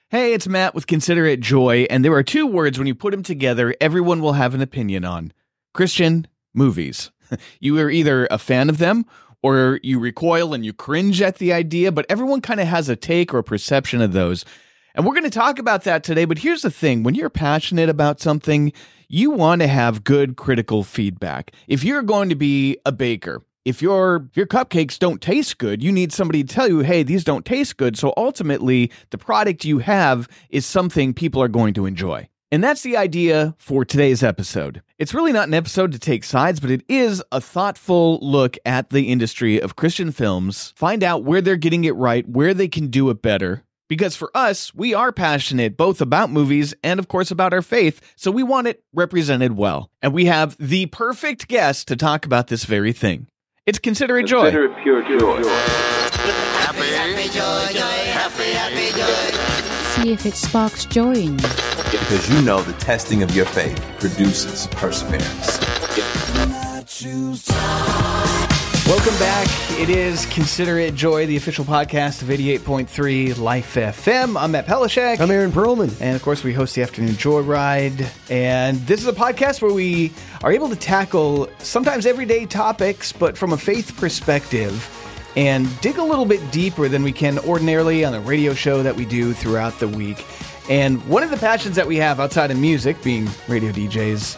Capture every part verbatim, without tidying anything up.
Hey, it's Matt with Consider It Joy, and there are two words when you put them together, everyone will have an opinion on. Christian movies. You are either a fan of them, or you recoil and you cringe at the idea, but everyone kind of has a take or perception of those. And we're going to talk about that today, but here's the thing. When you're passionate about something, you want to have good critical feedback. If you're going to be a baker, If your if your cupcakes don't taste good, you need somebody to tell you, hey, these don't taste good. So ultimately, the product you have is something people are going to enjoy. And that's the idea for today's episode. It's really not an episode to take sides, but it is a thoughtful look at the industry of Christian films, find out where they're getting it right, where they can do it better. Because for us, we are passionate both about movies and, of course, about our faith, so we want it represented well. And we have the perfect guest to talk about this very thing. It's Consider It Joy. Consider it pure joy. Happy, happy, joy, joy, happy, happy, joy. See if it sparks joy in you. Because you know the testing of your faith produces perseverance. Welcome back. It is Consider It Joy, the official podcast of eighty-eight point three Life F M. I'm Matt Pelishek. I'm Aaron Perlman. And of course, we host the Afternoon Joyride. And this is a podcast where we are able to tackle sometimes everyday topics, but from a faith perspective, and dig a little bit deeper than we can ordinarily on the radio show that we do throughout the week. And one of the passions that we have outside of music, being radio D Js,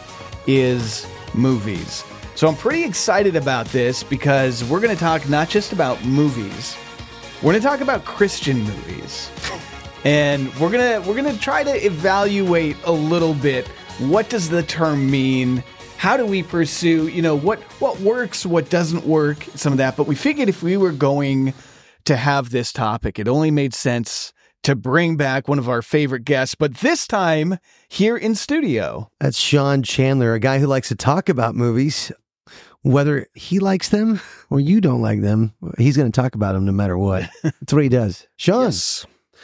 is movies. So I'm pretty excited about this because we're going to talk not just about movies. We're going to talk about Christian movies. And we're going to we're going to try to evaluate a little bit, what does the term mean? How do we pursue, you know, what what works, what doesn't work, some of that. But we figured if we were going to have this topic, it only made sense to bring back one of our favorite guests, but this time here in studio. That's Sean Chandler, a guy who likes to talk about movies. Whether he likes them or you don't like them, he's going to talk about them no matter what. That's what he does. Sean. Yes.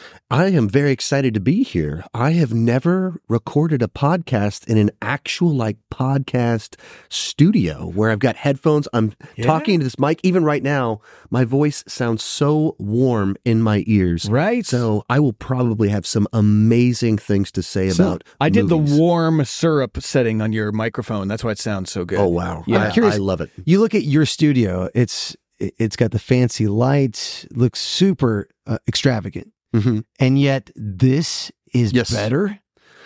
I am very excited to be here. I have never recorded a podcast in an actual like podcast studio where I've got headphones. I'm Yeah. talking to this mic. Even right now, my voice sounds so warm in my ears. Right. So I will probably have some amazing things to say So, about I did movies. the warm syrup setting on your microphone. That's why it sounds so good. Oh, wow. Yeah. I, I'm curious. I love it. You look at your studio, it's it's got the fancy lights, looks super uh, extravagant. Mm-hmm. And yet this is Yes. better.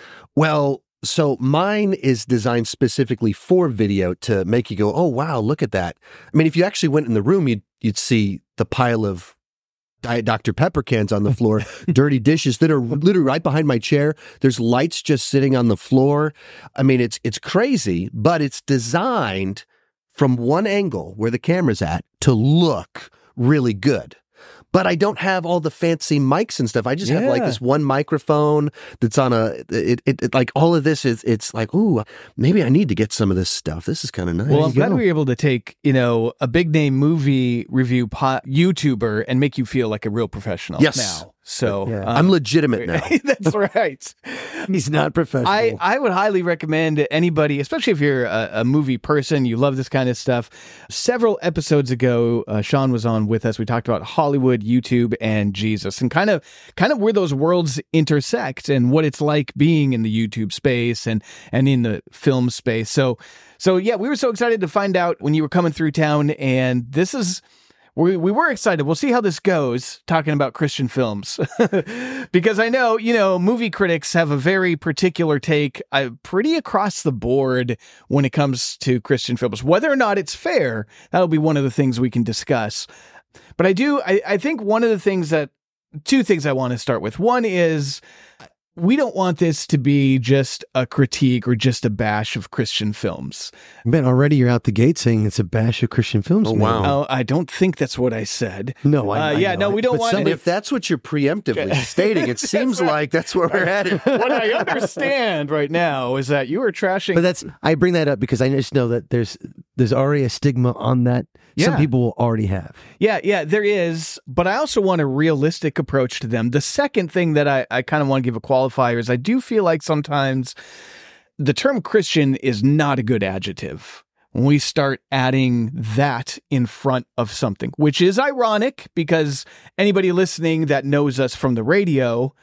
Well, so mine is designed specifically for video to make you go, oh, wow, look at that. I mean, if you actually went in the room, you'd, you'd see the pile of Diet Doctor Pepper cans on the floor, dirty dishes that are literally right behind my chair. There's lights just sitting on the floor. I mean, it's it's crazy, but it's designed from one angle where the camera's at to look really good. But I don't have all the fancy mics and stuff. I just have like Yeah. this one microphone that's on a, it, it, it like all of this is, it's like, ooh, maybe I need to get some of this stuff. This is kind of nice. Well, I'm you glad go. we were able to take, you know, a big name movie review po- YouTuber and make you feel like a real professional Yes. now. So Yeah. um, I'm legitimate now. That's right. He's not professional. I, I would highly recommend anybody, especially if you're a, a movie person, you love this kind of stuff. Several episodes ago, uh, Sean was on with us. We talked about Hollywood, YouTube, and Jesus, and kind of kind of where those worlds intersect and what it's like being in the YouTube space and and in the film space. So so yeah, we were so excited to find out when you were coming through town, and this is. We we were excited. We'll see how this goes, talking about Christian films. Because I know, you know, movie critics have a very particular take, uh, pretty across the board when it comes to Christian films. Whether or not it's fair, that'll be one of the things we can discuss. But I do, I, I think one of the things that, two things I want to start with. One is, we don't want this to be just a critique or just a bash of Christian films. Man, already you're out the gate saying it's a bash of Christian films. Oh, man. wow. Oh, I don't think that's what I said. No, I, Uh, I yeah, know no, it. we don't But want somebody- If that's what you're preemptively stating, it seems right. like that's where we're headed. What I understand right now is that you are trashing. But that's I bring that up because I just know that there's there's already a stigma on that. Some Yeah. people will already have. yeah, yeah, there is. But I also want a realistic approach to them. The second thing that I, I kind of want to give a qualifier is I do feel like sometimes the term Christian is not a good adjective when we start adding that in front of something, which is ironic because anybody listening that knows us from the radio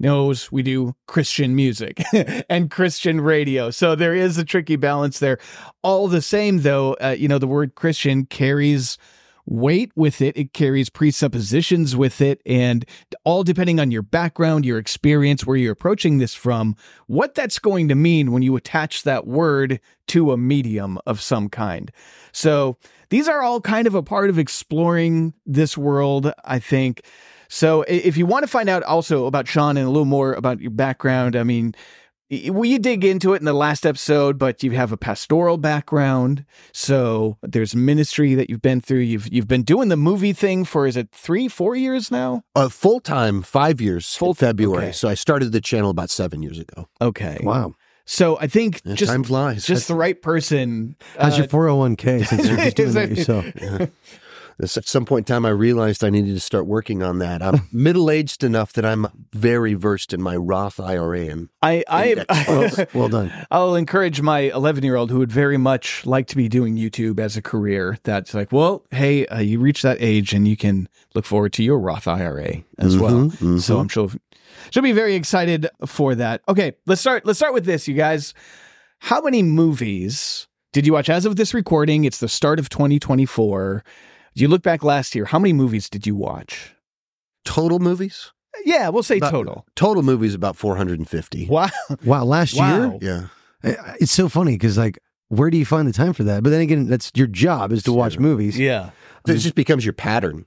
knows we do Christian music and Christian radio. So there is a tricky balance there. All the same, though, uh, you know, the word Christian carries weight with it. It carries presuppositions with it. And all depending on your background, your experience, where you're approaching this from, what that's going to mean when you attach that word to a medium of some kind. So these are all kind of a part of exploring this world, I think. So if you want to find out also about Sean and a little more about your background, I mean, we dig into it in the last episode, but you have a pastoral background. So there's ministry that you've been through. You've you've been doing the movie thing for, is it three, four years now? Uh, full-time, five years Full- in February. okay. So I started the channel about seven years ago. Okay. Wow. So I think Yeah, just time flies. just the right person. How's uh, your four oh one k since you're just doing is that that- yourself? Yeah. This- At some point in time, I realized I needed to start working on that. I'm middle-aged enough that I'm very versed in my Roth I R A. And I Index. I Well, well done. I'll encourage my eleven-year-old who would very much like to be doing YouTube as a career. That's like, well, hey, uh, you reach that age and you can look forward to your Roth I R A as well. Mhm, mhm. So I'm sure she'll be very excited for that. Okay, let's start. Let's start with this, you guys. How many movies did you watch as of this recording? It's the start of twenty twenty-four. You look back last year. How many movies did you watch? total movies? Yeah, we'll say About- total. Total movies about four hundred fifty. Wow. Wow, last Wow. Yeah. year? I- It's so funny because, like, where do you find the time for that? But then again, that's your job is to watch Sure. movies. Yeah. It just becomes your pattern.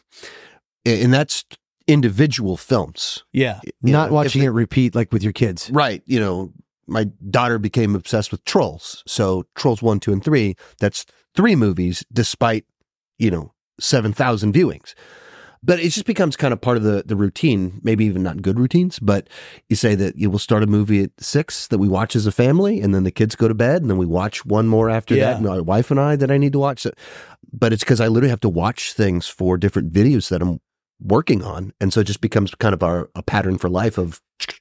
And that's individual films. Yeah. You Not know, watching if it repeat like with your kids. Right. You know, my daughter became obsessed with Trolls. So Trolls one, two, and three, that's three movies despite, you know, seven thousand viewings. But it just becomes kind of part of the, the routine, maybe even not good routines, but you say that you will start a movie at six that we watch as a family, and then the kids go to bed, and then we watch one more after Yeah. that, my wife and I, that I need to watch. So, but it's because I literally have to watch things for different videos that I'm working on. And so it just becomes kind of our, a pattern for life of,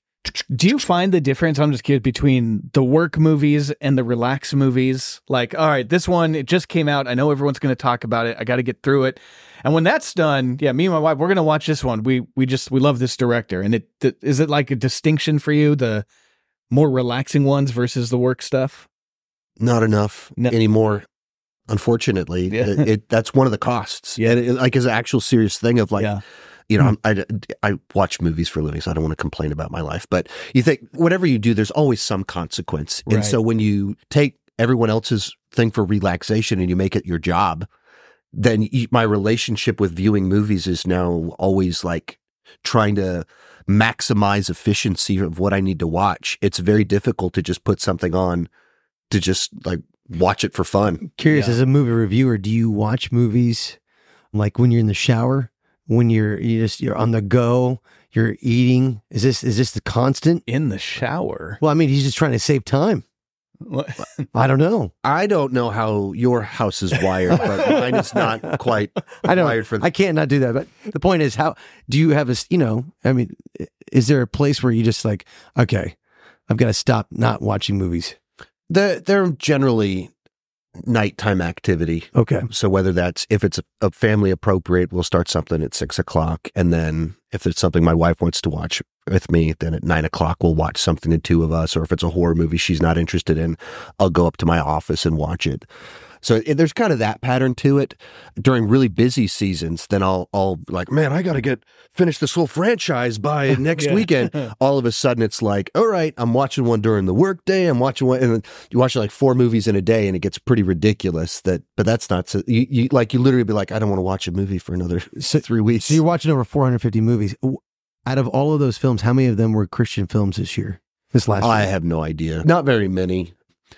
Do you find the difference, I'm just curious, between the work movies and the relax movies? Like, all right, this one, it just came out. I know everyone's going to talk about it. I got to get through it. And when that's done, yeah, me and my wife, we're going to watch this one. We we just, we love this director. And it th- is it like a distinction for you, the more relaxing ones versus the work stuff? not enough No. anymore. Unfortunately, Yeah. it, it that's one of the costs. Yeah. And it, like is an actual serious thing of like, Yeah. you know, I'm, I, I watch movies for a living, so I don't want to complain about my life. But you think whatever you do, there's always some consequence. Right. And so when you take everyone else's thing for relaxation and you make it your job, then you, my relationship with viewing movies is now always like trying to maximize efficiency of what I need to watch. It's very difficult to just put something on to just like watch it for fun. Curious, Yeah. as a movie reviewer, do you watch movies like when you're in the shower, when you're you just you're on the go, you're eating? Is this is this the constant? In the shower. Well, I mean, he's just trying to save time. What? I don't know. I don't know how your house is wired, but mine is not quite I don't. wired for I can't not do that. But the point is, how do you have a? s- You know, I mean, i- is there a place where you just like, okay, I've got to stop not watching movies? They're, they're generally nighttime activity. Okay, So whether that's, if it's a, a family appropriate, we'll start something at six o'clock. And then if it's something my wife wants to watch with me, then at nine o'clock, we'll watch something, the two of us. Or if it's a horror movie she's not interested in, I'll go up to my office and watch it. So it, there's kind of that pattern to it. During really busy seasons, then I'll, I'll be like, man, I got to get, finish this whole franchise by next Yeah. weekend. All of a sudden it's like, all right, I'm watching one during the workday. I'm watching one, and then you watch like four movies in a day, and it gets pretty ridiculous. That, but that's not so. You, you like you literally be like, I don't want to watch a movie for another So- three weeks. so you're watching over four hundred fifty movies. W- Out of all of those films, how many of them were Christian films this year? This last I year? have no idea. Not very many.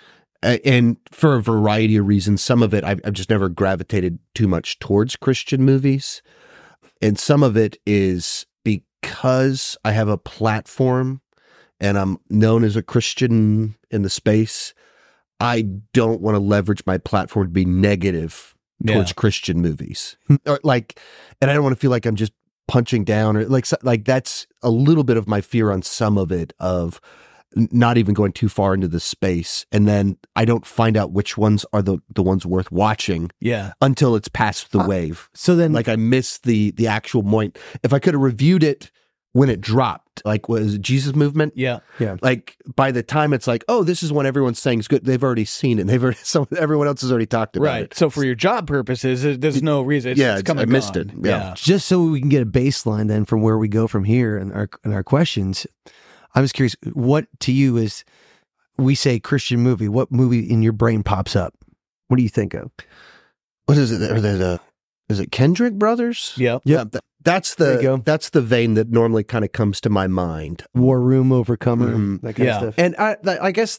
A- And for a variety of reasons, some of it I've, I've just never gravitated too much towards Christian movies. And some of it is because I have a platform and I'm known as a Christian in the space. I don't want to leverage my platform to be negative towards Yeah. Christian movies. Or like, and I don't want to feel like I'm just punching down or like, so- like that's a little bit of my fear on some of it of n- not even going too far into the space. And then I don't find out which ones are the, the ones worth watching Yeah. until it's past the Uh, wave. So then, Like I missed the, the actual point. If I could have reviewed it when it dropped, stopped, like, was it Jesus Movement? Yeah. Like, by the time it's like, oh, this is one everyone's saying is good, they've already seen it. They've already, so everyone else has already talked about Right. it. So for your job purposes, there- there's no reason. It's, Yeah, it's come I and missed gone. it. Yeah. Just so we can get a baseline then from where we go from here and our and our questions. I was curious, what to you is, we say Christian movie, what movie in your brain pops up? What do you think of? What is it? Are they the, is it Kendrick Brothers? Yep. Yep. Yeah, th- that's There you the go. that's the vein that normally kind of comes to my mind. War Room, Overcomer, Mhm. that kind Yeah. of stuff. And I, th- I guess,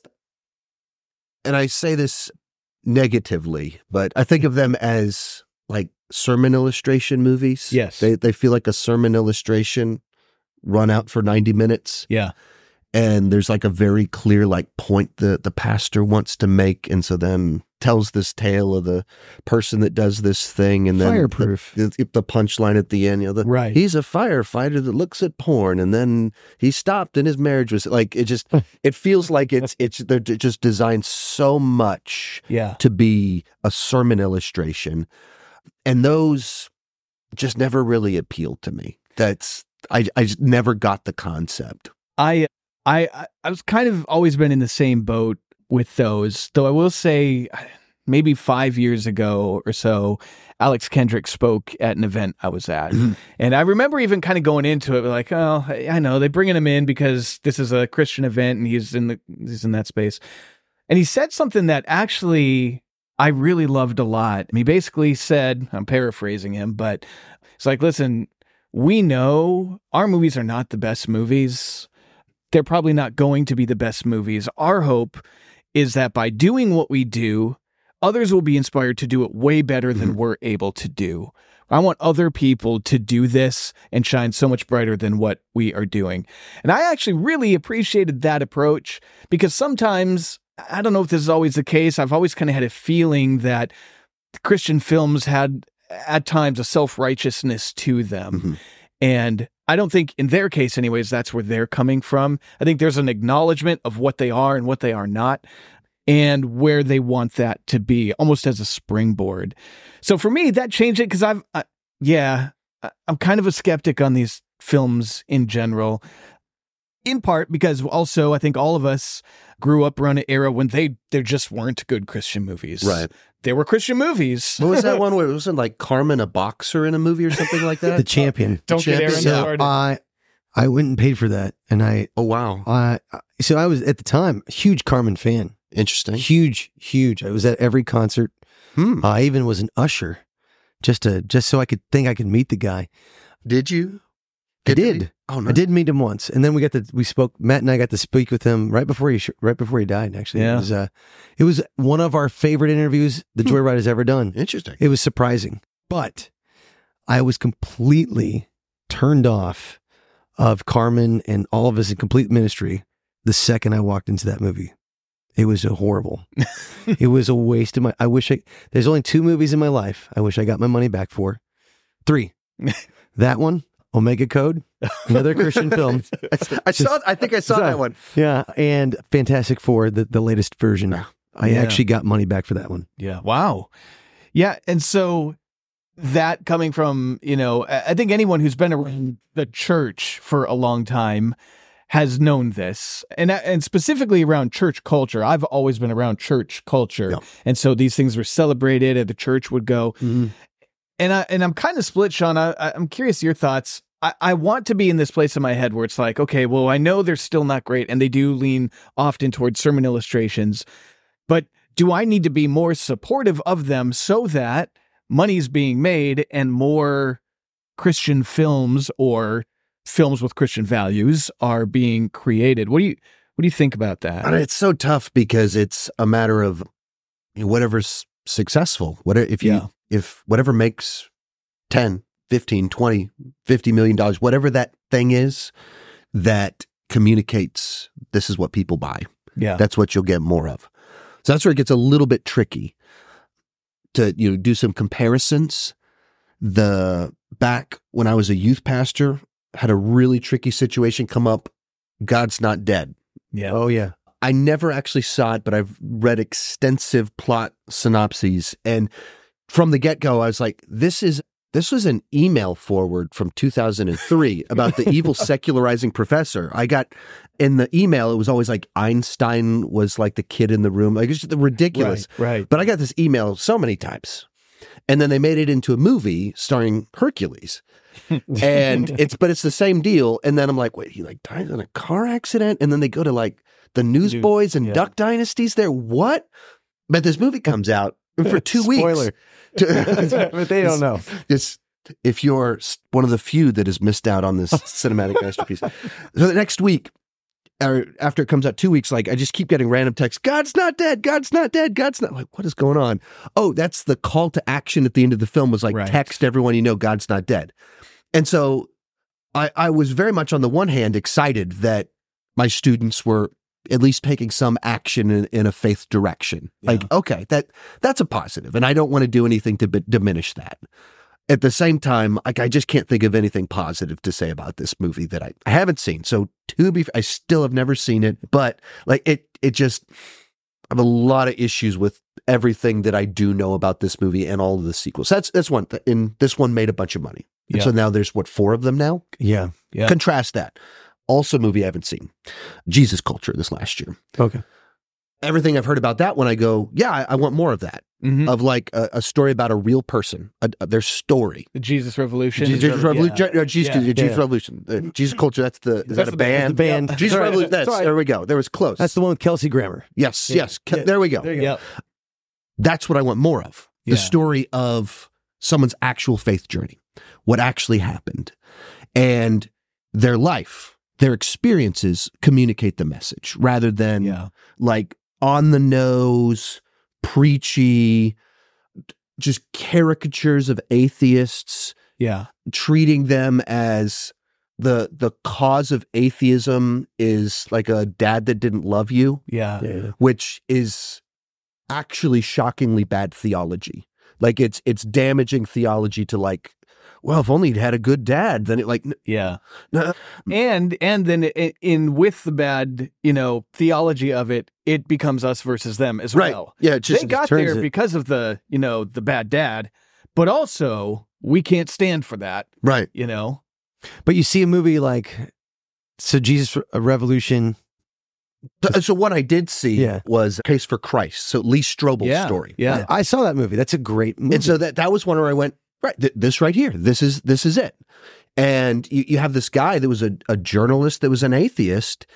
and I say this negatively, but I think of them as like sermon illustration movies. Yes. They they feel like a sermon illustration run out for ninety minutes. Yeah. And there's like a very clear like point that the pastor wants to make. And so then tells this tale of the person that does this thing. And then Fireproof. the, the, the punchline at the end, you know, the, Right. he's a firefighter that looks at porn, and then he stopped and his marriage was like, it just, it feels like it's, it's, they're just designed so much Yeah. to be a sermon illustration. And those just never really appealed to me. That's, I, I just never got the concept. I I I- I was kind of always been in the same boat with those, though I will say maybe five years ago or so, Alex Kendrick spoke at an event I was at. And I remember even kind of going into it like, oh, I know they bringing him in because this is a Christian event and he's in the he's in that space. And he said something that actually I really loved a lot. And he basically said, I'm paraphrasing him, but it's like, listen, we know our movies are not the best movies. They're probably not going to be the best movies. Our hope is that by doing what we do, others will be inspired to do it way better than Mm-hmm. we're able to do. I want other people to do this and shine so much brighter than what we are doing. And I actually really appreciated that approach because sometimes, I don't know if this is always the case, I've always kind of had a feeling that Christian films had at times a self-righteousness to them. Mhm. And I don't think in their case anyways, that's where they're coming from. I think there's an acknowledgement of what they are and what they are not and where they want that to be almost as a springboard. So for me, that changed it because I've, I, yeah, I- I'm kind of a skeptic on these films in general, in part because also I think all of us grew up around an era when they, there just weren't good Christian movies. Right. There were Christian movies. What was that one where it wasn't like Carmen a boxer in a movie or something like that? The Champion. Don't get Aaron Champion. started. I I went and paid for that, and I Oh, wow. I so I was at the time a huge Carmen fan, Interesting. huge, huge. I was at every concert. Hmm. I even was an usher, just to just so I could think I could meet the guy. Did you? I Get to did. meet- Oh, no. I did meet him once, and then we got to we spoke. Matt and I got to speak with him right before he sh- right before he died. Actually, Yeah. it was uh, it was one of our favorite interviews the Hmm. Joyride has ever done. Interesting. It was surprising, but I was completely turned off of Carmen and all of his complete ministry the second I walked into that movie. It was a horrible. It was a waste of my. I wish I. There's only two movies in my life I wish I got my money back for. Three. That one, Omega Code, another Christian film. I saw. I think I saw that one. Yeah, and Fantastic Four, the, the latest version. I Yeah. actually got money back for that one. Yeah. Wow. Yeah. And so that coming from, you know, I I think anyone who's been around the church for a long time has known this. And and specifically around church culture. I've always been around church culture. Yeah. And so these things were celebrated and the church would go. Mm-hmm. And I and I'm kind of split, Sean. I, I- I'm curious your thoughts. I, I want to be in this place in my head where it's like, okay, well, I know they're still not great, and they do lean often towards sermon illustrations, but do I need to be more supportive of them so that money's being made and more Christian films or films with Christian values are being created? What do you what do you think about that? And it's so tough because it's a matter of you know, whatever's successful. Whatever if you Yeah. if whatever makes ten, fifteen, twenty, fifty million dollars, whatever that thing is that communicates this is what people buy. Yeah. That's what you'll get more of. So that's where it gets a little bit tricky to you know do some comparisons. The back when I was a youth pastor, had a really tricky situation come up. God's Not Dead. yeah. Oh yeah. I never actually saw it, but I've read extensive plot synopses. And from the get-go, I was like, this is this was an email forward from two thousand three about the evil secularizing professor. I got in the email, it was always like Einstein was like the kid in the room. Like, it's just ridiculous. Right, right. But I got this email so many times. And then they made it into a movie starring Hercules. And it's, but it's the same deal. And then I'm like, wait, he like died in a car accident? And then they go to like the Newsboys and yeah. Duck Dynasties there. What? But this movie comes out for two Spoiler. weeks. But they don't know. It's, if you're one of the few that has missed out on this cinematic masterpiece. So the next week, or after it comes out two weeks, like I just keep getting random texts. God's not dead. God's not dead. God's not. Like, what is going on? Oh, that's the call to action at the end of the film was like, Right. text everyone you know God's not dead. And so I, I was very much on the one hand excited that my students were at least taking some action in, in a faith direction. Like, okay, that that's a positive, and I don't want to do anything to b- diminish that. At the same time, like I just can't think of anything positive to say about this movie that I, I haven't seen. So to be, I still have never seen it, but like it, it just, I have a lot of issues with everything that I do know about this movie and all of the sequels. That's that's one thing. And this one made a bunch of money, and Yeah. so now there's what four of them now. Yeah. Yeah. Contrast that. Also, a movie I haven't seen, Jesus Culture, this last year. Okay. Everything I've heard about that one, I go, yeah, I, I want more of that. Mhm. Of like a, a story about a real person, a, a- their story. The Jesus Revolution. Jesus, Revolu- Yeah. Je- Jesus, Yeah. Jesus Yeah. Revolution. Uh, Jesus Culture, that's the, is that a the band? The band. Jesus Sorry, Revolution, that's, sorry. there we go. There was close. That's the one with Kelsey Grammer. yes, Yeah. yes. Ke- Yeah. There we go. There you go. Yep. That's what I want more of. The Yeah. story of someone's actual faith journey, what actually happened, and their life, their experiences communicate the message rather than Yeah. like on the nose, preachy, just caricatures of atheists, Yeah. treating them as the the cause of atheism is like a dad that didn't love you, Yeah. Yeah. which is actually shockingly bad theology. Like it's it's damaging theology to like, well, if only he'd had a good dad, then it like, n- Yeah. n- And and then in, in with the bad, you know, theology of it, it becomes us versus them as right? well. Yeah, it just They got turns there it. because of the, you know, the bad dad, but also we can't stand for that, right. you know. But you see a movie like, so Jesus Re- Revolution. So, so what I did see Yeah. was Case for Christ. So Lee Strobel's Yeah. story. Yeah. I saw that movie. That's a great movie. And so that that was one where I went, right, th- this right here, this is this is it. And you, you have this guy that was a, a journalist that was an atheist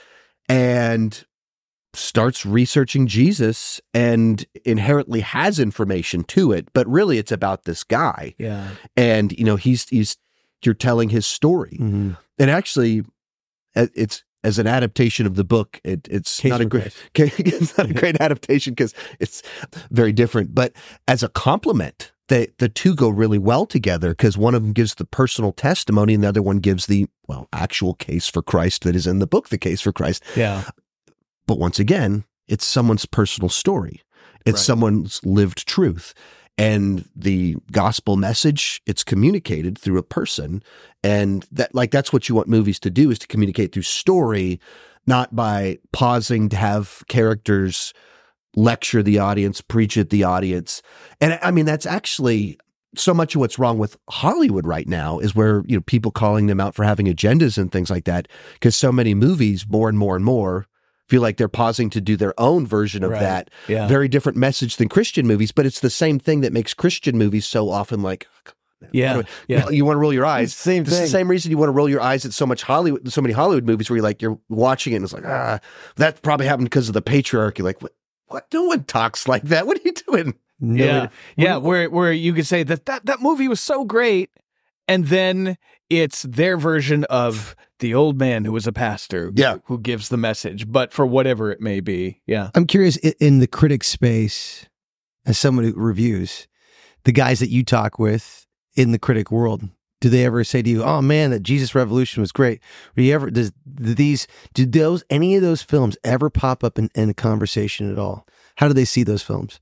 and starts researching Jesus and inherently has information to it, but really it's about this guy. Yeah. And you know, he's he's you're telling his story. Mhm. And actually uh, it's as an adaptation of the book, it, it's Case not a for great it's not a great adaptation because it's very different. But as a compliment, they, the two go really well together because one of them gives the personal testimony and the other one gives the, well, actual case for Christ that is in the book, The Case for Christ. Yeah. But once again, it's someone's personal story. It's Right. someone's lived truth. And the gospel message, it's communicated through a person. And that, like, that's what you want movies to do, is to communicate through story, not by pausing to have characters lecture the audience, preach at the audience. And I mean, that's actually so much of what's wrong with Hollywood right now, is where, you know, people calling them out for having agendas and things like that. Because so many movies, more and more and more, feel like they're pausing to do their own version of Right. that. Yeah. Very different message than Christian movies, but it's the same thing that makes Christian movies so often like, Yeah. Yeah. you want to roll your eyes. It's the same It's the thing. same reason you want to roll your eyes at so much Hollywood, so many Hollywood movies where you're like, you're watching it and it's like, ah, that probably happened because of the patriarchy. Like, what? What? No one talks like that. What are you doing? No, Yeah. it- Yeah. Where where you could say that, that that movie was so great, and then it's their version of the old man who was a pastor, Yeah. who gives the message, but for whatever it may be. Yeah. I'm curious, i- in the critic space, as someone who reviews, the guys that you talk with in the critic world, do they ever say to you, "Oh man, that Jesus Revolution was great"? Do you ever does do these do those any of those films ever pop up in, in a conversation at all? How do they see those films?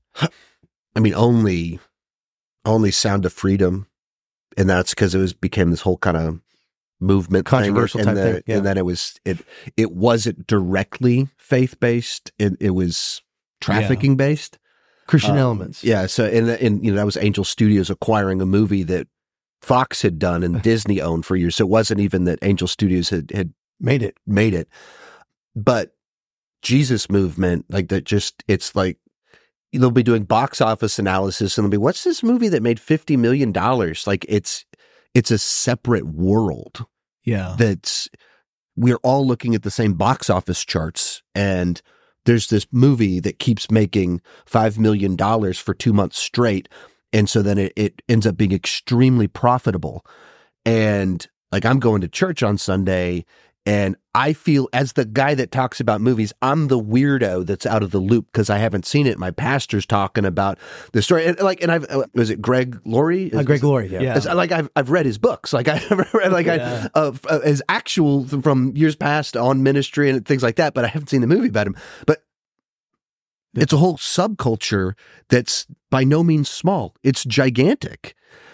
I mean, only, only Sound of Freedom, and that's because it was became this whole kind of movement, Controversial thing, and type the- thing, yeah. and then it was it it wasn't directly faith based. It it was trafficking based. Christian Um, elements. Yeah. So, and, and, you know, that was Angel Studios acquiring a movie that Fox had done and Disney owned for years. So it wasn't even that Angel Studios had, had Made it. made it. But Jesus Movement, like that just, it's like, they'll be doing box office analysis and they'll be, what's this movie that made fifty million dollars? Like it's, it's a separate world Yeah. that's, we're all looking at the same box office charts. And there's this movie that keeps making five million dollars for two months straight. And so then it, it ends up being extremely profitable. And like, I'm going to church on Sunday and I feel, as the guy that talks about movies, I'm the weirdo that's out of the loop because I haven't seen it. My pastor's talking about the story. And like, and I've, uh, was it Greg Laurie? Uh, Greg Laurie, yeah. Yeah. It's like I've I've read his books, like I've read like Yeah. I uh, uh, his actual from years past on ministry and things like that, but I haven't seen the movie about him. But it's a whole subculture that's by no means small. It's gigantic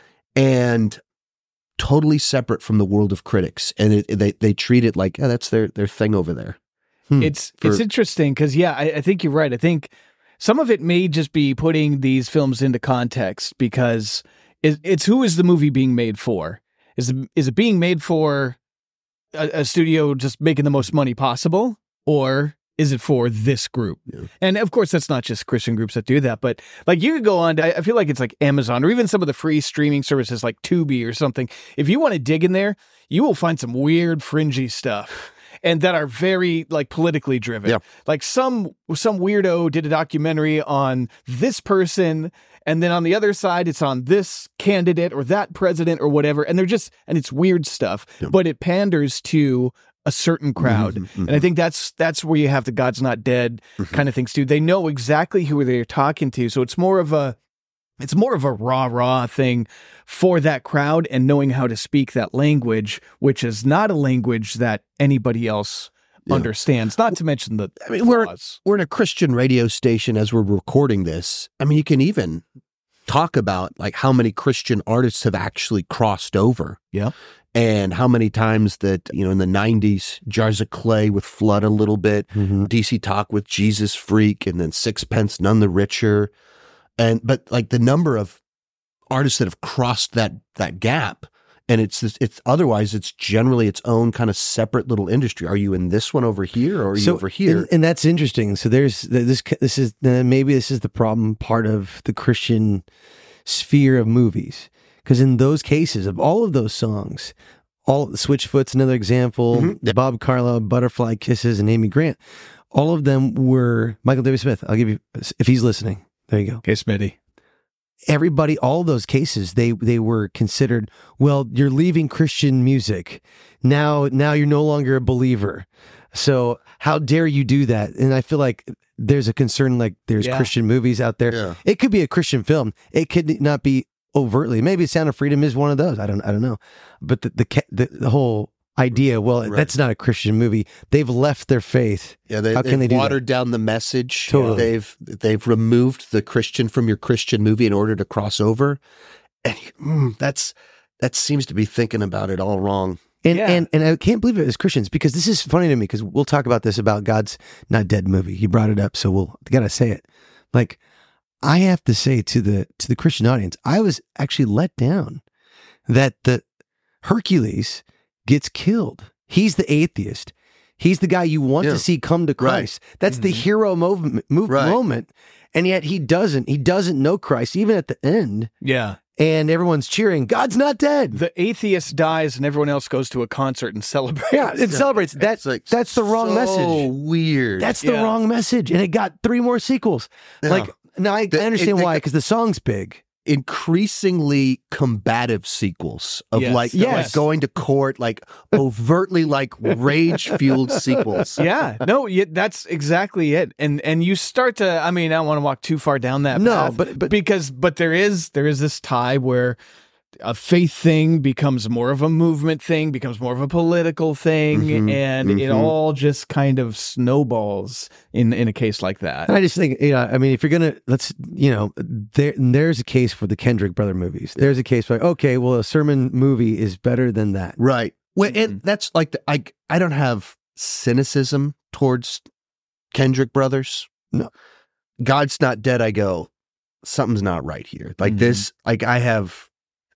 and totally separate from the world of critics, and it, they they treat it like, oh, that's their their thing over there. Hmm. It's For- it's interesting because yeah, I, I think you're right. I think some of it may just be putting these films into context because it, it's who is the movie being made for? Is it, is it being made for a, a studio just making the most money possible, or is it for this group? Yeah. And of course, that's not just Christian groups that do that, but like you could go on to, I feel like it's like Amazon or even some of the free streaming services like Tubi or something. If you want to dig in there, you will find some weird fringy stuff and that are very like politically driven. Yeah. Like some, some weirdo did a documentary on this person. And then on the other side, it's on this candidate or that president or whatever. And they're just, and it's weird stuff, Yeah. but it panders to a certain crowd. Mhm, And I think that's that's where you have the God's Not Dead kind of things too. They know exactly who they're talking to. So it's more of a it's more of a rah rah thing for that crowd and knowing how to speak that language, which is not a language that anybody else Yeah. understands. Not to mention the I mean, we're flaws. we're in a Christian radio station as we're recording this. I mean, you can even talk about like how many Christian artists have actually crossed over. Yeah. And how many times that, you know, in the nineties, Jars of Clay with Flood a little bit, Mhm. D C Talk with Jesus Freak, and then Sixpence None the Richer. And, but like the number of artists that have crossed that, that gap. And it's, this, it's otherwise it's generally its own kind of separate little industry. Are you in this one over here or are you over here? And, and that's interesting. So there's this. This is uh, maybe this is the problem part of the Christian sphere of movies, because in those cases of all of those songs, all the Switchfoot's another example. Mhm. The Bob Carlisle, Butterfly Kisses, and Amy Grant, all of them were Michael David Smith. I'll give you if he's listening. There you go. Okay, Smitty. Everybody, all those cases, they they were considered, well, you're leaving Christian music. Now now you're no longer a believer. So how dare you do that? And I feel like there's a concern, like there's Yeah. Christian movies out there. Yeah. It could be a Christian film. It could not be overtly. Maybe Sound of Freedom is one of those. I don't I don't know. But the the, ca- the, the whole idea, well, Right. that's not a Christian movie. They've left their faith. Yeah, they, How they've can they do that? watered down the message. Totally. They've they've removed the Christian from your Christian movie in order to cross over, and mm, that's that seems to be thinking about it all wrong. And, Yeah. and and I can't believe it as Christians, because this is funny to me, because we'll talk about this about God's Not Dead movie. He brought it up, so we'll gotta say it. Like, I have to say to the to the Christian audience, I was actually let down that the Hercules gets killed. He's the atheist. He's the guy you want Yeah. to see come to Christ. That's the Mhm. hero movement move, Right. moment. And yet he doesn't. He doesn't know Christ, even at the end. Yeah. And everyone's cheering, God's not dead. The atheist dies and everyone else goes to a concert and celebrates. Yeah, it celebrates. That, It's like that's the wrong so message. Weird. That's the Yeah. wrong message. And it got three more sequels. Yeah. Like, now I, The- I understand it- why, it- because the song's big. increasingly combative sequels of Yes. like, Yes. like going to court, like overtly like rage fueled sequels. Yeah, no, yeah, that's exactly it. And and you start to, I mean, I don't want to walk too far down that No, path, but- but- because but there is there is this tie where a faith thing becomes more of a movement thing, becomes more of a political thing, Mhm, and it mhm. all just kind of snowballs in in a case like that. And I just think, you know, I mean, if you're going to, let's, you know, there there's a case for the Kendrick brother movies. There's a case for, okay, well, a sermon movie is better than that. Right. Well, Mhm. and that's like the, I I don't have cynicism towards Kendrick brothers. No. God's Not Dead. I go, something's not right here. Like Mhm. this. Like I have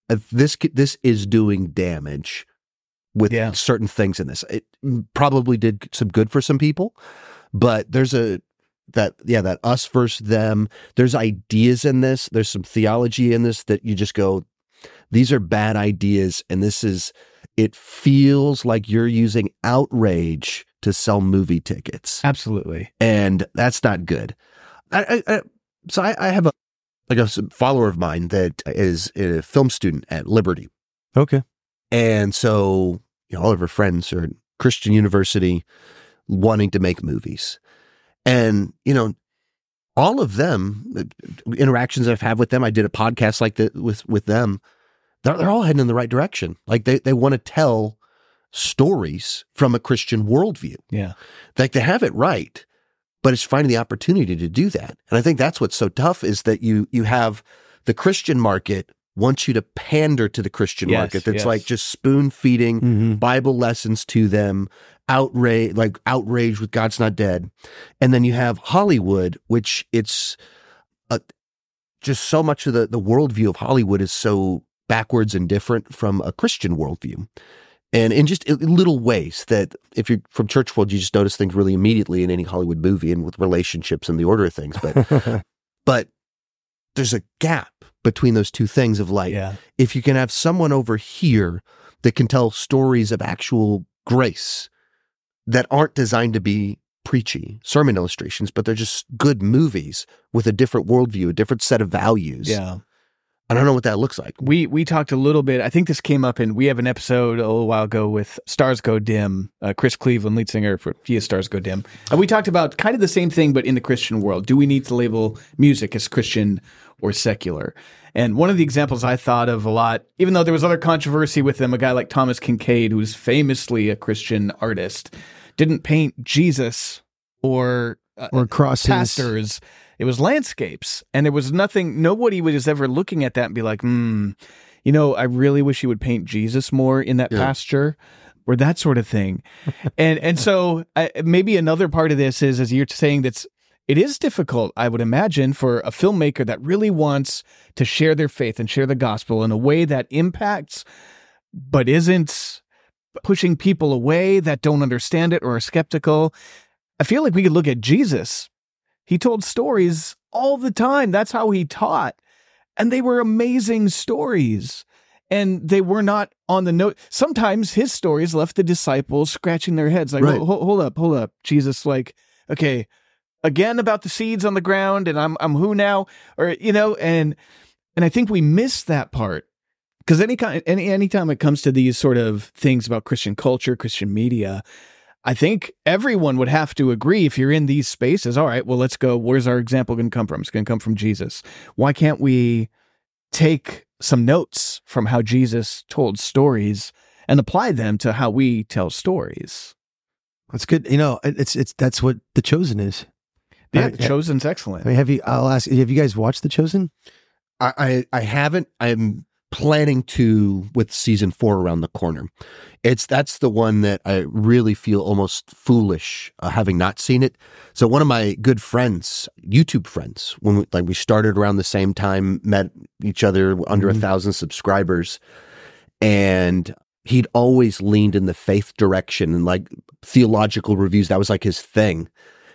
uh, this this is doing damage with Yeah. certain things in this. It probably did some good for some people, but there's a that yeah that us versus them. There's ideas in this. There's some theology in this that you just go, these are bad ideas, and this is. It feels like you're using outrage to sell movie tickets, Absolutely. and that's not good. I, I, I so I, I have a like a follower of mine that is a film student at Liberty. Okay. And so, you know, all of her friends are at Christian University wanting to make movies. And, you know, all of them, interactions I've had with them, I did a podcast like that with, with them. They're, they're all heading in the right direction. Like they, they want to tell stories from a Christian worldview. Yeah. Like they have it right, but it's finding the opportunity to do that. And I think that's what's so tough is that you, you have the Christian market wants you to pander to the Christian Yes, market. That's yes. like just spoon feeding Mm-hmm. Bible lessons to them, outrage, like outrage with God's not dead. And then you have Hollywood, which it's a, just so much of the, the worldview of Hollywood is so backwards and different from a Christian worldview. And in just in little ways that if you're from church world, you just notice things really immediately in any Hollywood movie and with relationships and the order of things. But, but there's a gap between those two things of like, Yeah. if you can have someone over here that can tell stories of actual grace that aren't designed to be preachy sermon illustrations, but they're just good movies with a different worldview, a different set of values. Yeah. I don't know what that looks like. We we talked a little bit. I think this came up in. We have an episode a little while ago with Stars Go Dim, uh, Chris Cleveland, lead singer for Via Stars Go Dim, and we talked about kind of the same thing, but in the Christian world. Do we need to label music as Christian or secular? And one of the examples I thought of a lot, even though there was other controversy with them, a guy like Thomas Kincaid, who's famously a Christian artist, didn't paint Jesus or uh, Or crosses. pastors. It was landscapes, and there was nothing, nobody was ever looking at that and be like, hmm, you know, I really wish you would paint Jesus more in that Yeah. pasture, or that sort of thing. and and so I, maybe another part of this is, as you're saying, that's, it is difficult, I would imagine, for a filmmaker that really wants to share their faith and share the gospel in a way that impacts, but isn't pushing people away that don't understand it or are skeptical. I feel like we could look at Jesus. He told stories all the time. That's how he taught. And they were amazing stories. And they were not on the note. Sometimes his stories left the disciples scratching their heads like, Right. hold, hold up, hold up. Jesus, like, okay, again about the seeds on the ground and I'm I'm who now? Or, you know, and and I think we miss that part. Because any kind any anytime it comes to these sort of things about Christian culture, Christian media, I think everyone would have to agree, if you're in these spaces, all right, well, let's go. Where's our example going to come from? It's going to come from Jesus. Why can't we take some notes from how Jesus told stories and apply them to how we tell stories? That's good. You know, it's it's that's what The Chosen is. Yeah, I- The Chosen's excellent. I mean, have you? I'll ask. Have you guys watched The Chosen? I, I, I haven't. I'm planning to with season four around the corner. It's that's the one that I really feel almost foolish uh, having not seen it. So one of my good friends, YouTube friends, when we, like we started around the same time, met each other under Mhm. a thousand subscribers, and he'd always leaned in the faith direction and like theological reviews. That was like his thing,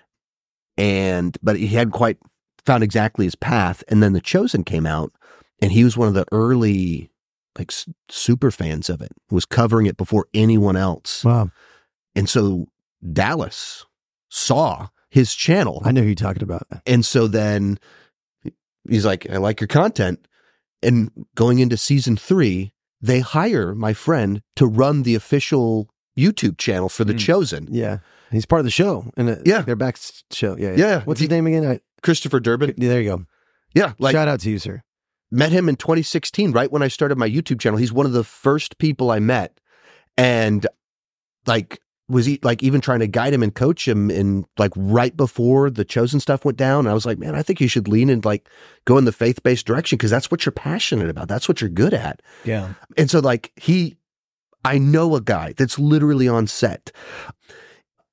and but he hadn't quite found exactly his path. And then The Chosen came out. And he was one of the early, like, s- super fans of it, was covering it before anyone else. Wow, And so Dallas saw his channel. I know who you're talking about. And so then he's like, I like your content. And going into season three, they hire my friend to run the official YouTube channel for The Mm. Chosen. Yeah, he's part of the show. And uh, Yeah. their back s- show. Yeah, Yeah. What's his name again? I, Christopher Durbin. there you go. Yeah. Like, Shout out to you, sir. met him in twenty sixteen, right when I started my YouTube channel. He's one of the first people I met, and like was he like even trying to guide him and coach him in like right before The Chosen stuff went down. And I was like, man, I think you should lean and like go in the faith based direction because that's what you're passionate about. That's what you're good at. Yeah. And so like he, I know a guy that's literally on set.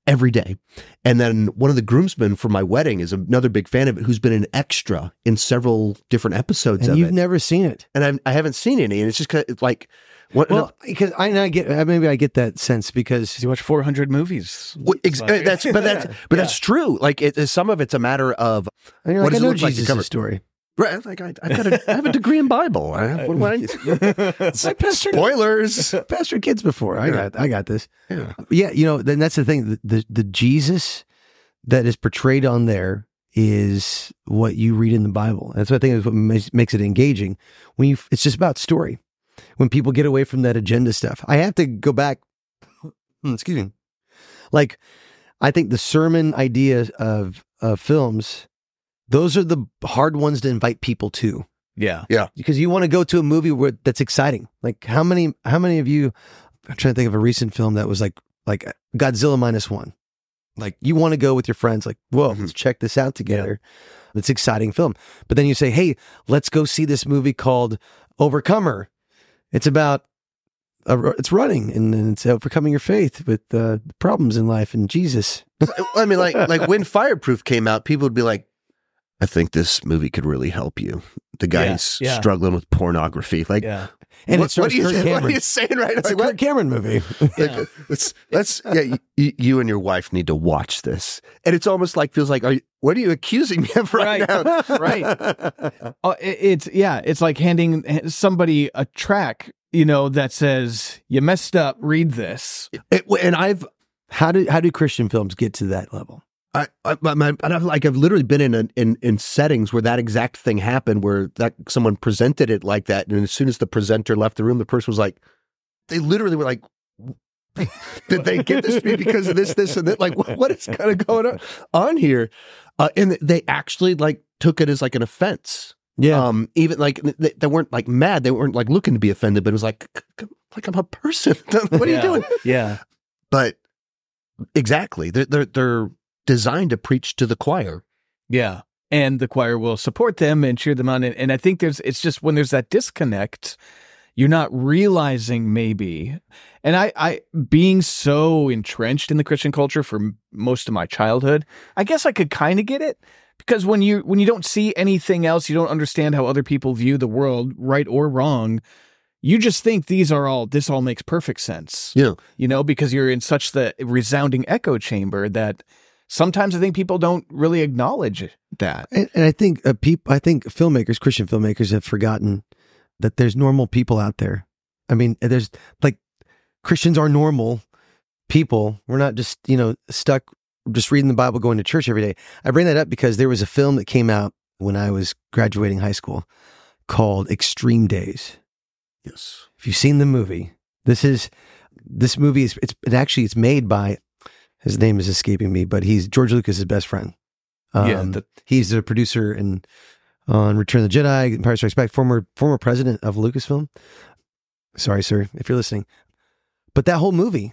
every day. And then one of the groomsmen for my wedding is another big fan of it, who's been an extra in several different episodes And of you've it. never seen it. And I've, I haven't seen any. And it's just kind of, it's like, what, Well, because I, I get uh, maybe I get that sense because You watch four hundred movies. Well, ex- uh, that's but that's but that's true. Like it, some of it's a matter of and you're what like, I does it know look like to Jesus' cover- story. right. Like I, I've got a, I have a degree in Bible. I, what, what I, It's like Pastor spoilers. Pastor kids before. I Yeah. got I got this. Yeah. Yeah, you know, then that's the thing. The, the the Jesus that is portrayed on there is what you read in the Bible. That's what I think is what makes, makes it engaging. When you, it's just about story. When people get away from that agenda stuff, I have to go back. Excuse me. Like, I think the sermon idea of of films, those are the hard ones to invite people to. Yeah. Because you want to go to a movie where that's exciting. Like how many how many of you, I'm trying to think of a recent film that was like like Godzilla minus one. Like you want to go with your friends, like, whoa, Mhm. let's check this out together. It's an exciting film. But then you say, hey, let's go see this movie called Overcomer. It's about uh, it's running and, and it's overcoming your faith with uh, problems in life and Jesus. I mean, like like when Fireproof came out, people would be like, I think this movie could really help you. The guy's Yeah, yeah. struggling with pornography. Like, Yeah. And what, it stars what, are you, Kirk what are Cameron. you saying right now? It's a Like, Kirk Cameron movie. Like, let's let's yeah, you, you and your wife need to watch this, and it's almost like feels like, are you, what are you accusing me of right, Right. now? Right. Oh, it, it's yeah. It's like handing somebody a track, you know, that says you messed up. Read this. It- and I've How do how do Christian films get to that level? I, I, my, my, and I've like I've literally been in, a, in in settings where that exact thing happened, where that someone presented it like that, and as soon as the presenter left the room, the person was like, they literally were like, did they get this because of this, this, and that? Like, what, what is kind of going on on here? Uh, and they actually like took it as like an offense. Yeah. Um, even like they, they weren't like mad, they weren't like looking to be offended, but it was like, like I'm a person. What are you Yeah. doing? Yeah. But exactly, they're they're they're designed to preach to the choir. Yeah. And the choir will support them and cheer them on. And, and I think there's, it's just when there's that disconnect, you're not realizing maybe. And I, I, being so entrenched in the Christian culture for m- most of my childhood, I guess I could kind of get it because when you, when you don't see anything else, you don't understand how other people view the world, right or wrong. You just think these are all, this all makes perfect sense. Yeah. You know, because you're in such the resounding echo chamber that sometimes I think people don't really acknowledge that. And, and I think uh, peop, I think filmmakers, Christian filmmakers, have forgotten that there's normal people out there. I mean, there's like Christians are normal people. We're not just you know stuck just reading the Bible, going to church every day. I bring that up because there was a film that came out when I was graduating high school called Extreme Days. Yes. If you've seen the movie, this is this movie is it's it actually it's made by. His name is escaping me, but he's George Lucas's best friend. Um, Yeah, the- he's the producer in on Return of the Jedi, Empire Strikes Back, former former president of Lucasfilm. Sorry, sir, if you're listening. But that whole movie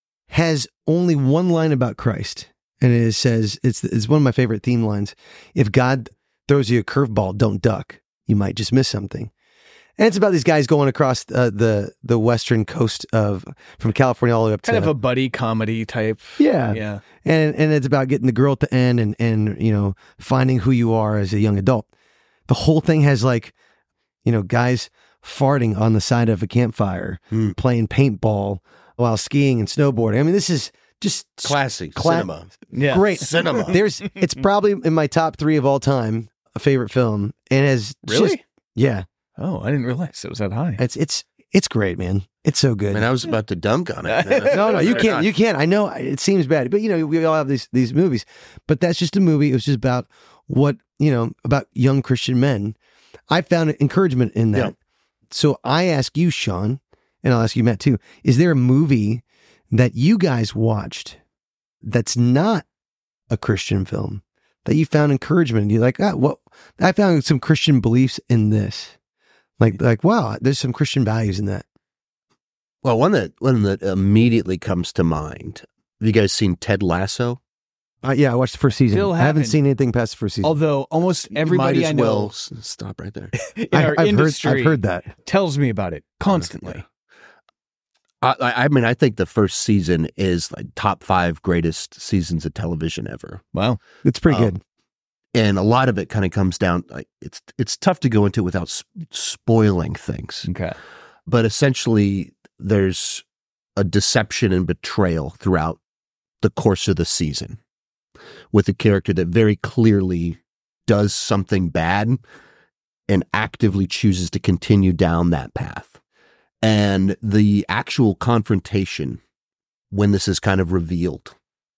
has only one line about Christ, and it says it's it's one of my favorite theme lines. If God throws you a curveball, don't duck. You might just miss something. And it's about these guys going across uh, the the western coast of from California all the way up Kind to of a buddy comedy type. yeah, Yeah. and and it's about getting the girl at the end and and you know finding who you are as a young adult. The whole thing has like, you know, guys farting on the side of a campfire, Hmm. playing paintball while skiing and snowboarding. I mean, this is just Classy Cla- cinema. Yeah. great. Cinema. There's, it's probably in my top three of all time, a favorite film, and has Really? just- yeah, Oh, I didn't realize it was that high. it's it's it's great, man. It's so good. Man, I was about to dunk on it. No, no, you can't. You can't. I know it seems bad, but you know, we all have these these movies. But that's just a movie. It was just about what you know about young Christian men. I found encouragement in that. Yeah. So I ask you, Sean, and I'll ask you, Matt, too. Is there a movie that you guys watched that's not a Christian film that you found encouragement? You're like, ah, what? I found some Christian beliefs in this. Like, like, wow, there's some Christian values in that. Well, one that one that immediately comes to mind. Have you guys seen Ted Lasso? Uh, yeah, I watched the first season. Still I haven't haven't. seen anything past the first season. Although almost everybody Might as I know well s- stop right there. in I, our I've industry heard, I've heard that. tells me about it constantly. I, I mean, I think the first season is like top five greatest seasons of television ever. Wow. It's pretty Um, good. And a lot of it kind of comes down, like it's it's tough to go into without s- spoiling things. Okay. But essentially, there's a deception and betrayal throughout the course of the season with a character that very clearly does something bad and actively chooses to continue down that path. And the actual confrontation when this is kind of revealed